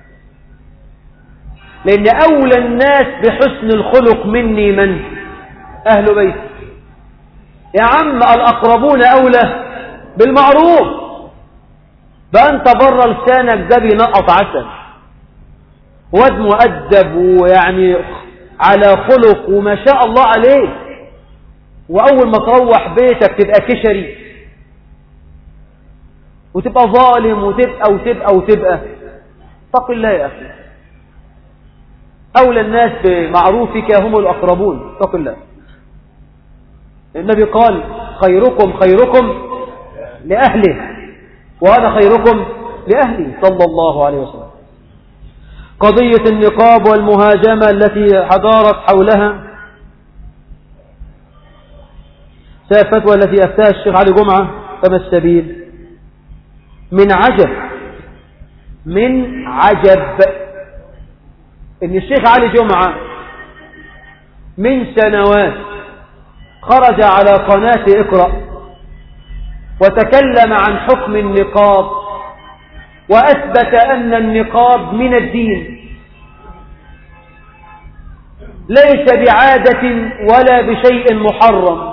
لأن أولى الناس بحسن الخلق مني من؟ أهل بيته. يا عم الأقربون أولى بالمعروف. بقى أنت بره لسانك ده بينقط عسل، واد مؤدب ويعني على خلق وما شاء الله عليه، وأول ما تروح بيتك تبقى كشري وتبقى ظالم وتبقى وتبقى وتبقى. اتق الله يا أخي. أولى الناس بمعروفك هم الأقربون. اتق الله. النبي قال خيركم خيركم لأهله، وأنا خيركم لأهلي صلى الله عليه وسلم. قضية النقاب والمهاجمة التي حضارت حولها، الفتوى التي أفتاها الشيخ علي جمعة، فما السبيل؟ من عجب من عجب إن الشيخ علي جمعة من سنوات خرج على قناة اقرأ وتكلم عن حكم النقاب، وأثبت أن النقاب من الدين، ليس بعادة ولا بشيء محرم،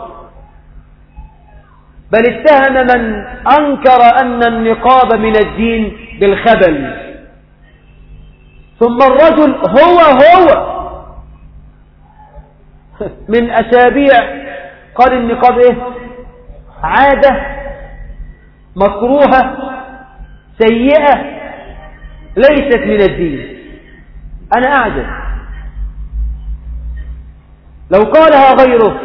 بل اتهم من أنكر أن النقاب من الدين بالخبل. ثم الرجل هو هو من أسابيع قال النقاب إيه؟ عادة مكروهة سيئة ليست من الدين. أنا أعجب لو قالها غيره.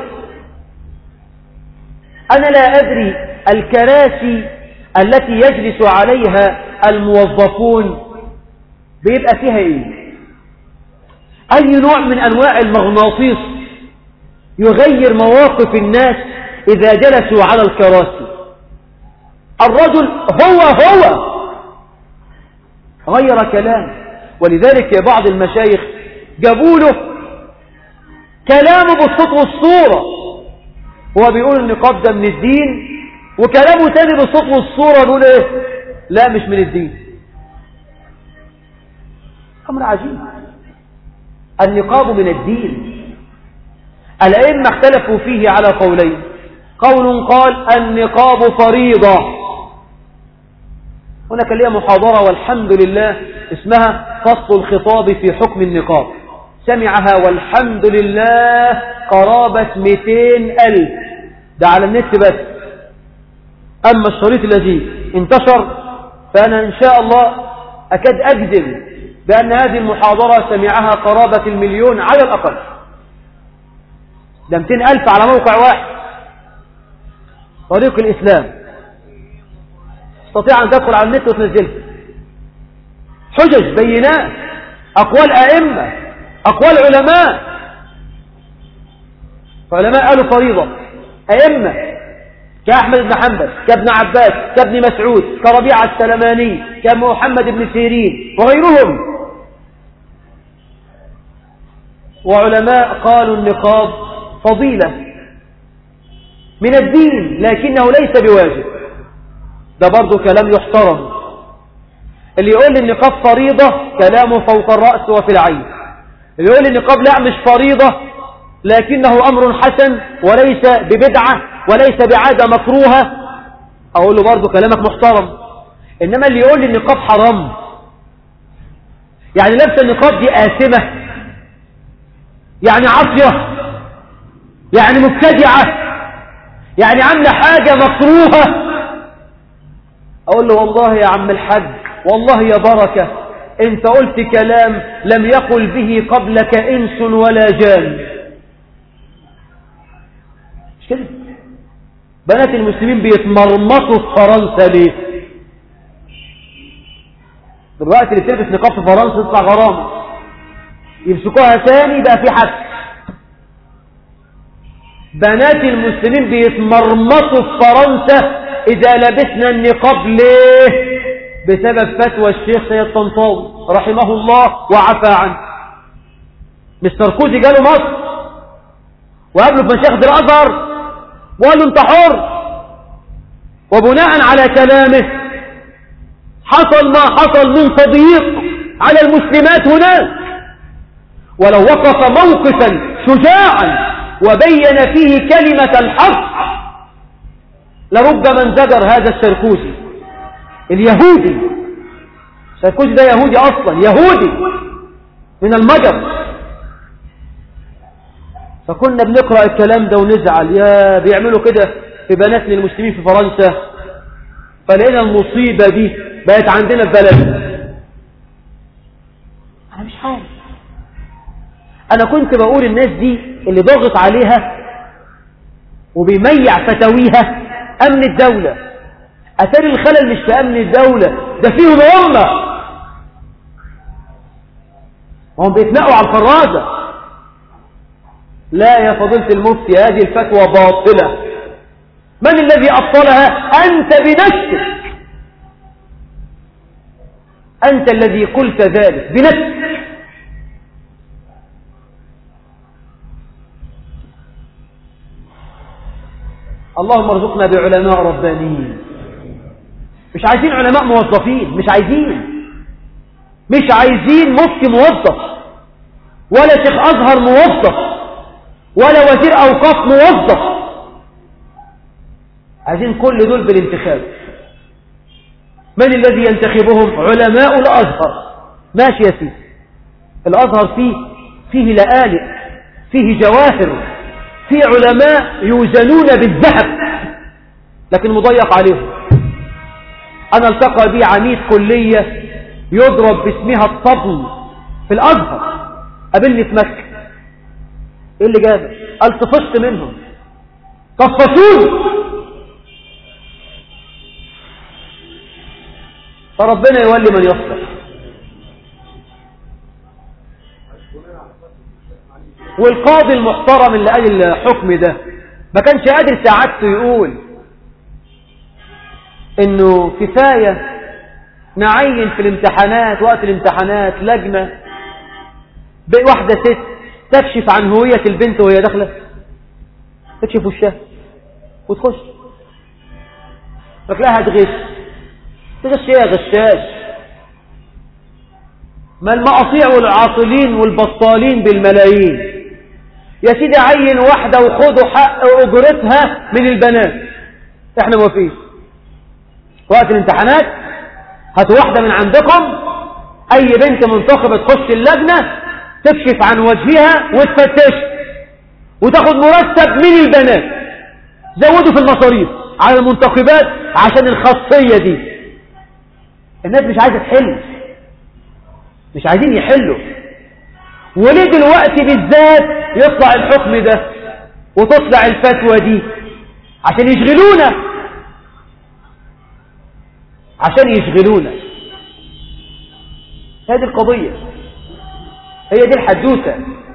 أنا لا أدري الكراسي التي يجلس عليها الموظفون بيبقى فيها إيه؟ أي نوع من أنواع المغناطيس يغير مواقف الناس إذا جلسوا على الكراسي؟ الرجل هو هو غير كلام. ولذلك يا بعض المشايخ جابوا له كلامه بالصوت والصورة، هو بيقول النقاب ده من الدين، وكلامه تاني بالصوت والصورة بيقول ايه؟ لا مش من الدين. أمر عجيب. النقاب من الدين. الأئمة اختلفوا فيه على قولين. قول قال النقاب فريضة، هناك ليها محاضرة والحمد لله اسمها فصل الخطاب في حكم النقاب، سمعها والحمد لله قرابة مئتين ألف، ده على النت بس. أما الشريط الذي انتشر فأنا إن شاء الله أكاد أجزم بأن هذه المحاضرة سمعها قرابة المليون على الأقل. ده مئتين ألف على موقع واحد. طريق الإسلام تستطيع أن تدخل على النت وتنزلها. حجج بينات، أقوال أئمة، أقوال علماء. علماء قالوا فريضة، أئمة كأحمد بن حنبل، كابن عباس، كابن مسعود، كربيعة السلماني، كمحمد بن سيرين وغيرهم. وعلماء قالوا النقاب فضيلة من الدين لكنه ليس بواجب. ده برضو كلام يحترم. اللي يقول النقاب فريضة كلامه فوق الرأس وفي العين. اللي يقول النقاب لا مش فريضة لكنه أمر حسن وليس ببدعة وليس بعادة مكروهة، أقول له برضو كلامك محترم. إنما اللي يقول النقاب حرام، يعني لبس النقاب دي آثمة، يعني عصية، يعني مبتدعة، يعني عاملة حاجة مكروهة، أقول له والله يا عم الحاج، والله يا بركة، انت قلت كلام لم يقل به قبلك انس ولا جان. مش كده؟ بنات المسلمين بيتمرمطوا في فرنسا ليه؟ دلوقتي اللي تلبس نقاب في فرنسا تطلع غرامة، يمسكوها ثاني بقى في حبس. بنات المسلمين بيتمرمطوا في فرنسا إذا لبسنا النقاب ليه؟ بسبب فتوى الشيخ سيد طنطاوي رحمه الله وعفى عنه. مستر كوزي جاله مصر وقابله في مشايخ الأزهر وقال له انت حر، وبناء على كلامه حصل ما حصل من تضييق على المسلمات هناك، ولو وقف موقفا شجاعا وبين فيه كلمة الحق لربما انزجر هذا السركوزي اليهودي. السركوزي ده يهودي أصلا، يهودي من المجر. فكنا بنقرأ الكلام ده ونزعل، يا بيعملوا كده في بنات المسلمين في فرنسا. فلقينا المصيبة دي بقت عندنا في بلد. أنا مش عارف، أنا كنت بقول الناس دي اللي ضغط عليها وبيميع فتاويها أمن الدولة. أثار الخلل مش في أمن الدولة، ده فيهم هم هم بيتنقوا على الفرازة. لا يا فضيلة المفتي، هذه الفتوى باطلة. من الذي أبطلها؟ أنت بنفسك، أنت الذي قلت ذلك بنفسك. اللهم ارزقنا بعلماء ربانيين. مش عايزين علماء موظفين، مش عايزين مش عايزين مفتي موظف ولا شيخ أزهر موظف ولا وزير أوقاف موظف. عايزين كل دول بالانتخاب. من الذي ينتخبهم؟ علماء الأزهر. ماشي يا سيدي، الأزهر فيه فيه لآلئ، فيه جواهر، فيه علماء يوزنون بالذهب، لكن مضيق عليهم. أنا التقى بي عميد كلية يضرب باسمها الطبل في الأزهر، قابلني في مكة. إيه اللي جابه؟ قال طفشت منهم، طفشوني. فربنا يولي من يصلح. والقاضي المحترم اللي قال الحكم ده ما كانش قادر ساعدته يقول انه كفاية نعين في الامتحانات وقت الامتحانات لجنة واحدة ست تكشف عن هوية البنت وهي داخلة، تكشف وشها وتخش فكلاها تغش تغش يا غشاش. ما المقاطيع والعاطلين والبطالين بالملايين. يا سيدي عين واحدة وخدوا حق أجرتها من البنات، احنا موافقين. وقت الامتحانات هاتوا واحدة من عندكم، أي بنت منتخبة تخش اللجنة تكشف عن وجهها وتفتش وتاخد مرتب من البنات. زودوا في المصاريف على المنتخبات عشان الخاصية دي. الناس مش عايزة تحل، مش عايزين يحلوا. وليه دلوقتي بالذات يطلع الحكم ده وتطلع الفتوى دي؟ عشان يشغلونا، عشان يشغلونا. هذه القضية، هي دي الحدوثة.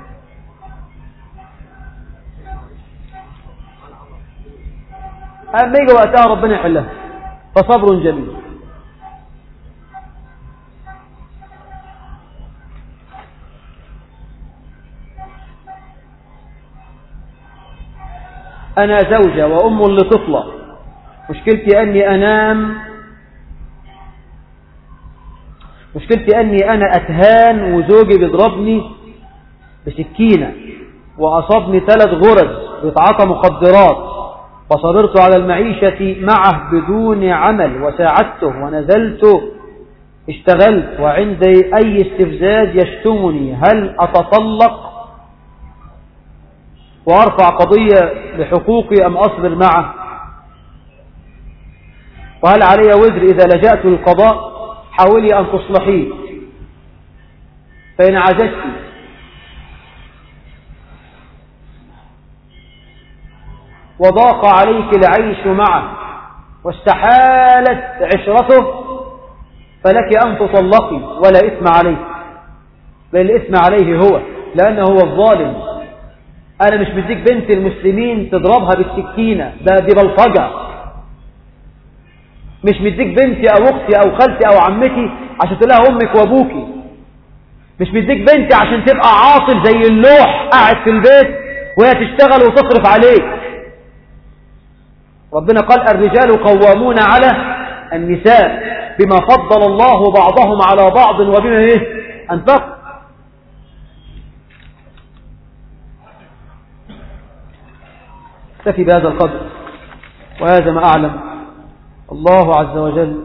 أما يجي وقتها ربنا يحلها، فصبر جميل. أنا زوجة وأم لطفلة، مشكلتي أني أنام مشكلتي أني أنا أتهان وزوجي بيضربني بسكينة وأصابني ثلاث غرز بيتعاطى مخدرات، فصبرت على المعيشة معه بدون عمل وساعدته ونزلت اشتغلت وعندي أي استفزاز يشتمني، هل أتطلق وأرفع قضية بحقوقي أم أصبر معه؟ وهل علي وزر إذا لجأت للقضاء؟ حاولي أن تصلحيه، فإن عجزت وضاق عليك العيش معه واستحالت عشرته فلك أن تطلقي ولا إثم عليه، بل الإثم عليه هو، لأنه هو الظالم. أنا مش بديك بنت المسلمين تضربها بالسكينة، ده دي بلطجة. مش مديك بنتي أو أختي أو خالتي أو عمتي عشان تقول لها أمك وأبوكي. مش مديك بنتي عشان تبقى عاطل زي اللوح قاعد في البيت وهي تشتغل وتصرف عليك. ربنا قال الرجال قوامون على النساء بما فضل الله بعضهم على بعض وبما إيه أنفق. اكتفي بهذا القدر، وهذا ما أعلم. الله عز وجل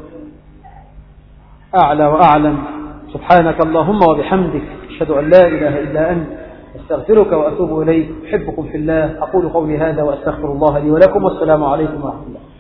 أعلى وأعلم. سبحانك اللهم وبحمدك، أشهد أن لا إله إلا أنت، أستغفرك وأتوب إليك. أحبكم في الله. أقول قولي هذا وأستغفر الله لي ولكم، والسلام عليكم ورحمة الله.